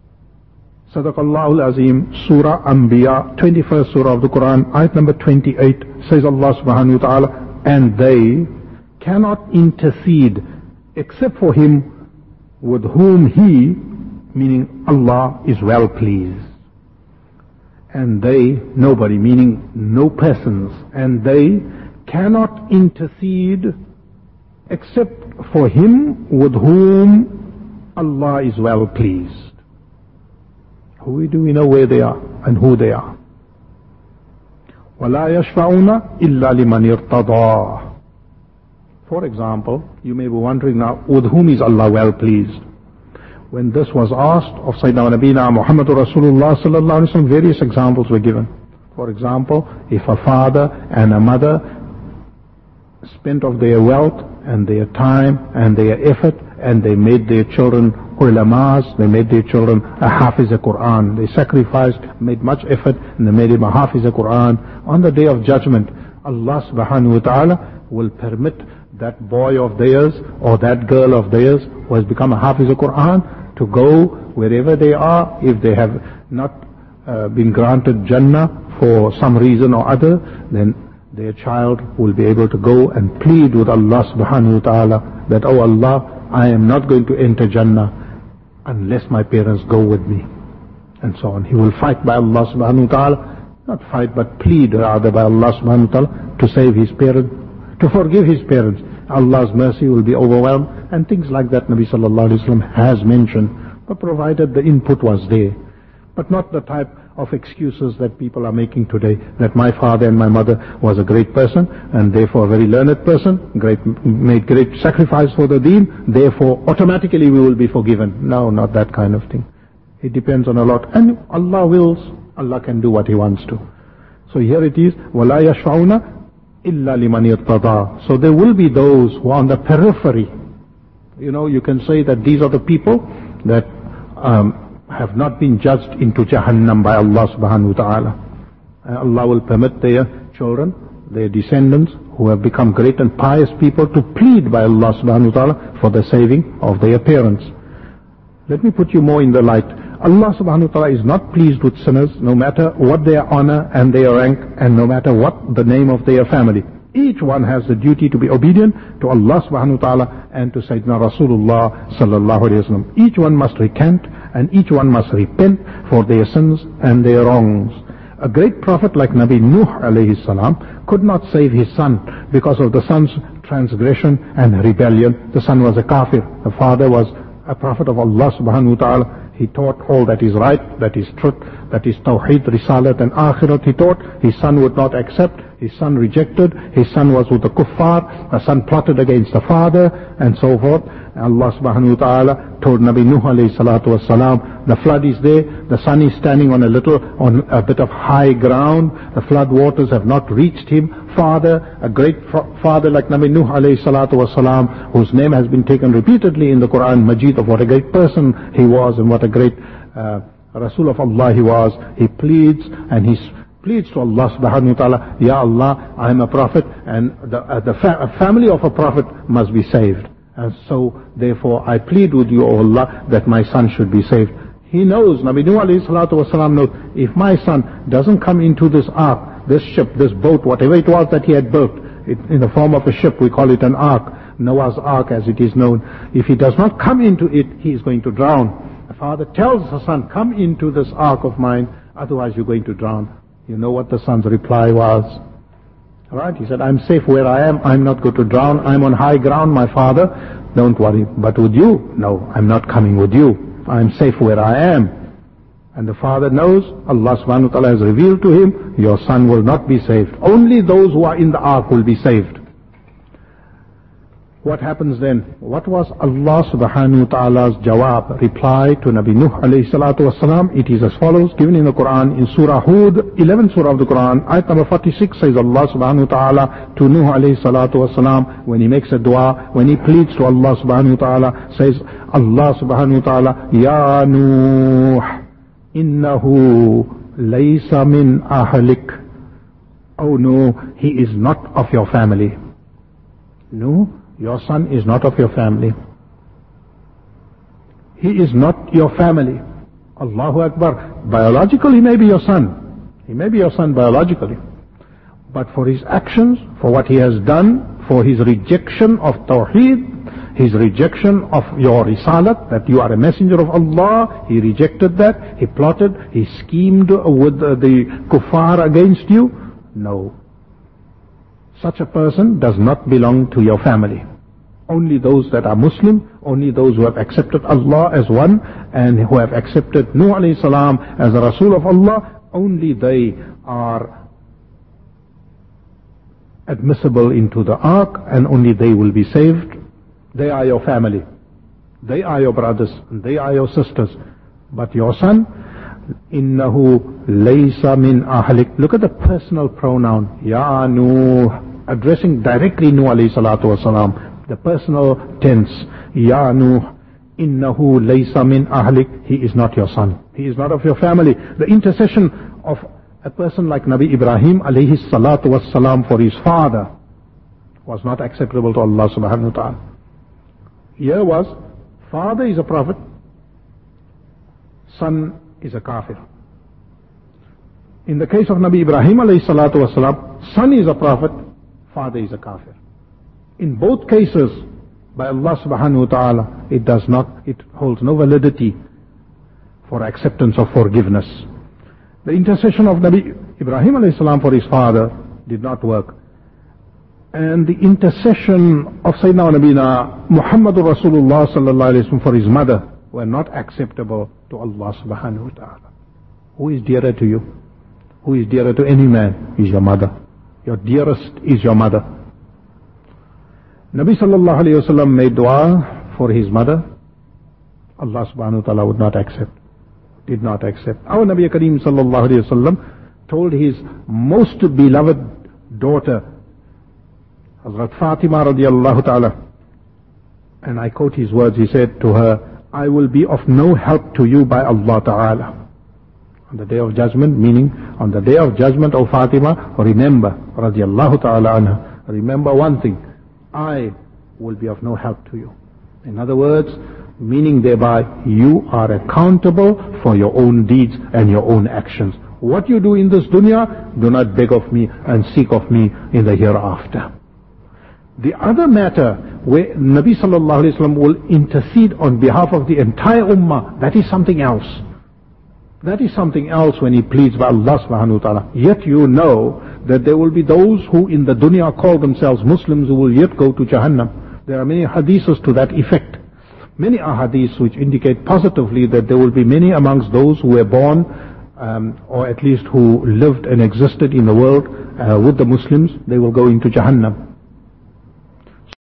Sadaqallahu al-Azim, Surah Anbiya, twenty-first Surah of the Quran, ayat number twenty-eight, says Allah subhanahu wa ta'ala, and they cannot intercede except for him with whom he, meaning Allah, is well pleased. And they, nobody, meaning no persons, and they cannot intercede except for him with whom Allah is well pleased. Who do we know where they are and who they are? وَلَا يَشْفَعُونَ إِلَّا لِمَنِ ارْتَضَى. For example, you may be wondering now, with whom is Allah well pleased? When this was asked of Sayyidina Nabina Muhammadur Rasulullah sallallahu alaihi wasallam, various examples were given. For example, if a father and a mother spent of their wealth and their time and their effort, and they made their children ulamas, they made their children a hafiz a Quran, they sacrificed, made much effort, and they made him a hafiz a Quran. On the Day of Judgment, Allah subhanahu wa ta'ala will permit that boy of theirs or that girl of theirs who has become a hafiz a Quran to go wherever they are. If they have not uh, been granted Jannah for some reason or other, then their child will be able to go and plead with Allah subhanahu wa ta'ala that, oh Allah, I am not going to enter Jannah unless my parents go with me, and so on. He will fight by Allah subhanahu wa ta'ala, not fight but plead rather by Allah subhanahu wa ta'ala to save his parents, to forgive his parents. Allah's mercy will be overwhelmed, and things like that Nabi sallallahu alaihi wasallam has mentioned, but provided the input was there, but not the type of excuses that people are making today, that my father and my mother was a great person, and therefore a very learned person, great, made great sacrifice for the deen, therefore automatically we will be forgiven. No, not that kind of thing. It depends on a lot. And Allah wills, Allah can do what He wants to. So here it is, وَلَا يَشْفَعُونَ إِلَّا لِمَنِ ارْتَضَى. So there will be those who are on the periphery. You know, you can say that these are the people that um, have not been judged into Jahannam by Allah subhanahu wa ta'ala. Uh, Allah will permit their children, their descendants, who have become great and pious people, to plead by Allah subhanahu wa ta'ala for the saving of their parents. Let me put you more in the light. Allah subhanahu wa ta'ala is not pleased with sinners, no matter what their honor and their rank, and no matter what the name of their family. Each one has the duty to be obedient to Allah subhanahu wa ta'ala and to Sayyidina Rasulullah sallallahu alayhi wa sallam. Each one must recant and each one must repent for their sins and their wrongs. A great prophet like Nabi Nuh alayhi salam could not save his son because of the son's transgression and rebellion. The son was a kafir. The father was a prophet of Allah subhanahu wa ta'ala. He taught all that is right, that is truth, that is tawheed, risalat and akhirat. He taught. His son would not accept. His son rejected. His son was with the kuffar. The son plotted against the father, and so forth. Allah subhanahu wa ta'ala told Nabi Nuh alayhi salatu wasalam, the flood is there, the son is standing on a little, on a bit of high ground, the flood waters have not reached him. Father, a great father like Nabi Nuh alayhi salatu wasalam, whose name has been taken repeatedly in the Quran Majid of what a great person he was and what a great uh, Rasul of Allah he was. He pleads and he pleads to Allah subhanahu wa ta'ala, Ya Allah, I am a prophet, and the, uh, the fa family of a prophet must be saved. And so, therefore, I plead with you, O Allah, that my son should be saved. He knows, Nabi Nuh alayhi salatu wasalam knows, if my son doesn't come into this ark, this ship, this boat, whatever it was that he had built, it, in the form of a ship, we call it an ark, Noah's ark as it is known. If he does not come into it, he is going to drown. The father tells the son, come into this ark of mine, otherwise you're going to drown. You know what the son's reply was? Right? He said, I'm safe where I am. I'm not going to drown. I'm on high ground, my father. Don't worry. But with you? No, I'm not coming with you. I'm safe where I am. And the father knows, Allah subhanahu wa ta'ala has revealed to him, your son will not be saved. Only those who are in the ark will be saved. What happens then? What was Allah subhanahu wa ta'ala's jawab, reply to Nabi Nuh alayhi salatu wasalam? It is as follows, given in the Quran in Surah Hud, eleventh surah of the Quran, ayat number forty-six, says Allah subhanahu wa ta'ala to Nuh alayhi salatu wasalam, when he makes a dua, when he pleads to Allah subhanahu wa ta'ala, says Allah subhanahu wa ta'ala, Ya Nuh, innahu laysa min ahlik. Oh no, he is not of your family. No, your son is not of your family. He is not your family. Allahu Akbar. Biologically he may be your son. He may be your son biologically. But for his actions, for what he has done, for his rejection of Tawheed, his rejection of your Risalat, that you are a messenger of Allah, he rejected that, he plotted, he schemed with the kuffar against you. No. Such a person does not belong to your family. Only those that are Muslim, only those who have accepted Allah as one, and who have accepted Nuh alayhi salam as a Rasul of Allah, only they are admissible into the ark, and only they will be saved. They are your family. They are your brothers. They are your sisters. But your son, innahu laysa min ahlik. Look at the personal pronoun, Ya Nuh, addressing directly Nuh alayhi salatu wasalam. The personal tense, Ya Nuh, innahu laysa min ahlik. He is not your son. He is not of your family. The intercession of a person like Nabi Ibrahim alayhi salatu wassalam for his father was not acceptable to Allah subhanahu wa ta'ala. Here was, father is a prophet, son is a kafir. In the case of Nabi Ibrahim alayhi salatu wassalam, son is a prophet, father is a kafir. In both cases, by Allah subhanahu wa ta'ala, it does not, it holds no validity for acceptance of forgiveness. The intercession of Nabi Ibrahim alayhi salam for his father did not work. And the intercession of Sayyidina Nabina Muhammadur Rasulullah sallallahu alayhi wa sallam for his mother were not acceptable to Allah subhanahu wa ta'ala. Who is dearer to you? Who is dearer to any man? Is your mother. Your dearest is your mother. Nabi sallallahu alayhi wa sallam made dua for his mother. Allah subhanahu wa ta'ala would not accept. Did not accept. Our Nabi Kareem sallallahu alayhi wa sallam told his most beloved daughter, Hazrat Fatima radiallahu ta'ala, and I quote his words, he said to her, I will be of no help to you by Allah ta'ala. On the day of judgment, meaning on the day of judgment, O Fatima, remember, radiallahu ta'ala anha, remember one thing, I will be of no help to you. In other words, meaning thereby, you are accountable for your own deeds and your own actions. What you do in this dunya, do not beg of me and seek of me in the hereafter. The other matter where Nabi sallallahu alayhi wa sallam will intercede on behalf of the entire ummah, that is something else. That is something else when he pleads by Allah subhanahu wa ta'ala. Yet you know that there will be those who in the dunya call themselves Muslims who will yet go to Jahannam. There are many hadiths to that effect. Many are hadiths which indicate positively that there will be many amongst those who were born um, or at least who lived and existed in the world uh, with the Muslims, they will go into Jahannam.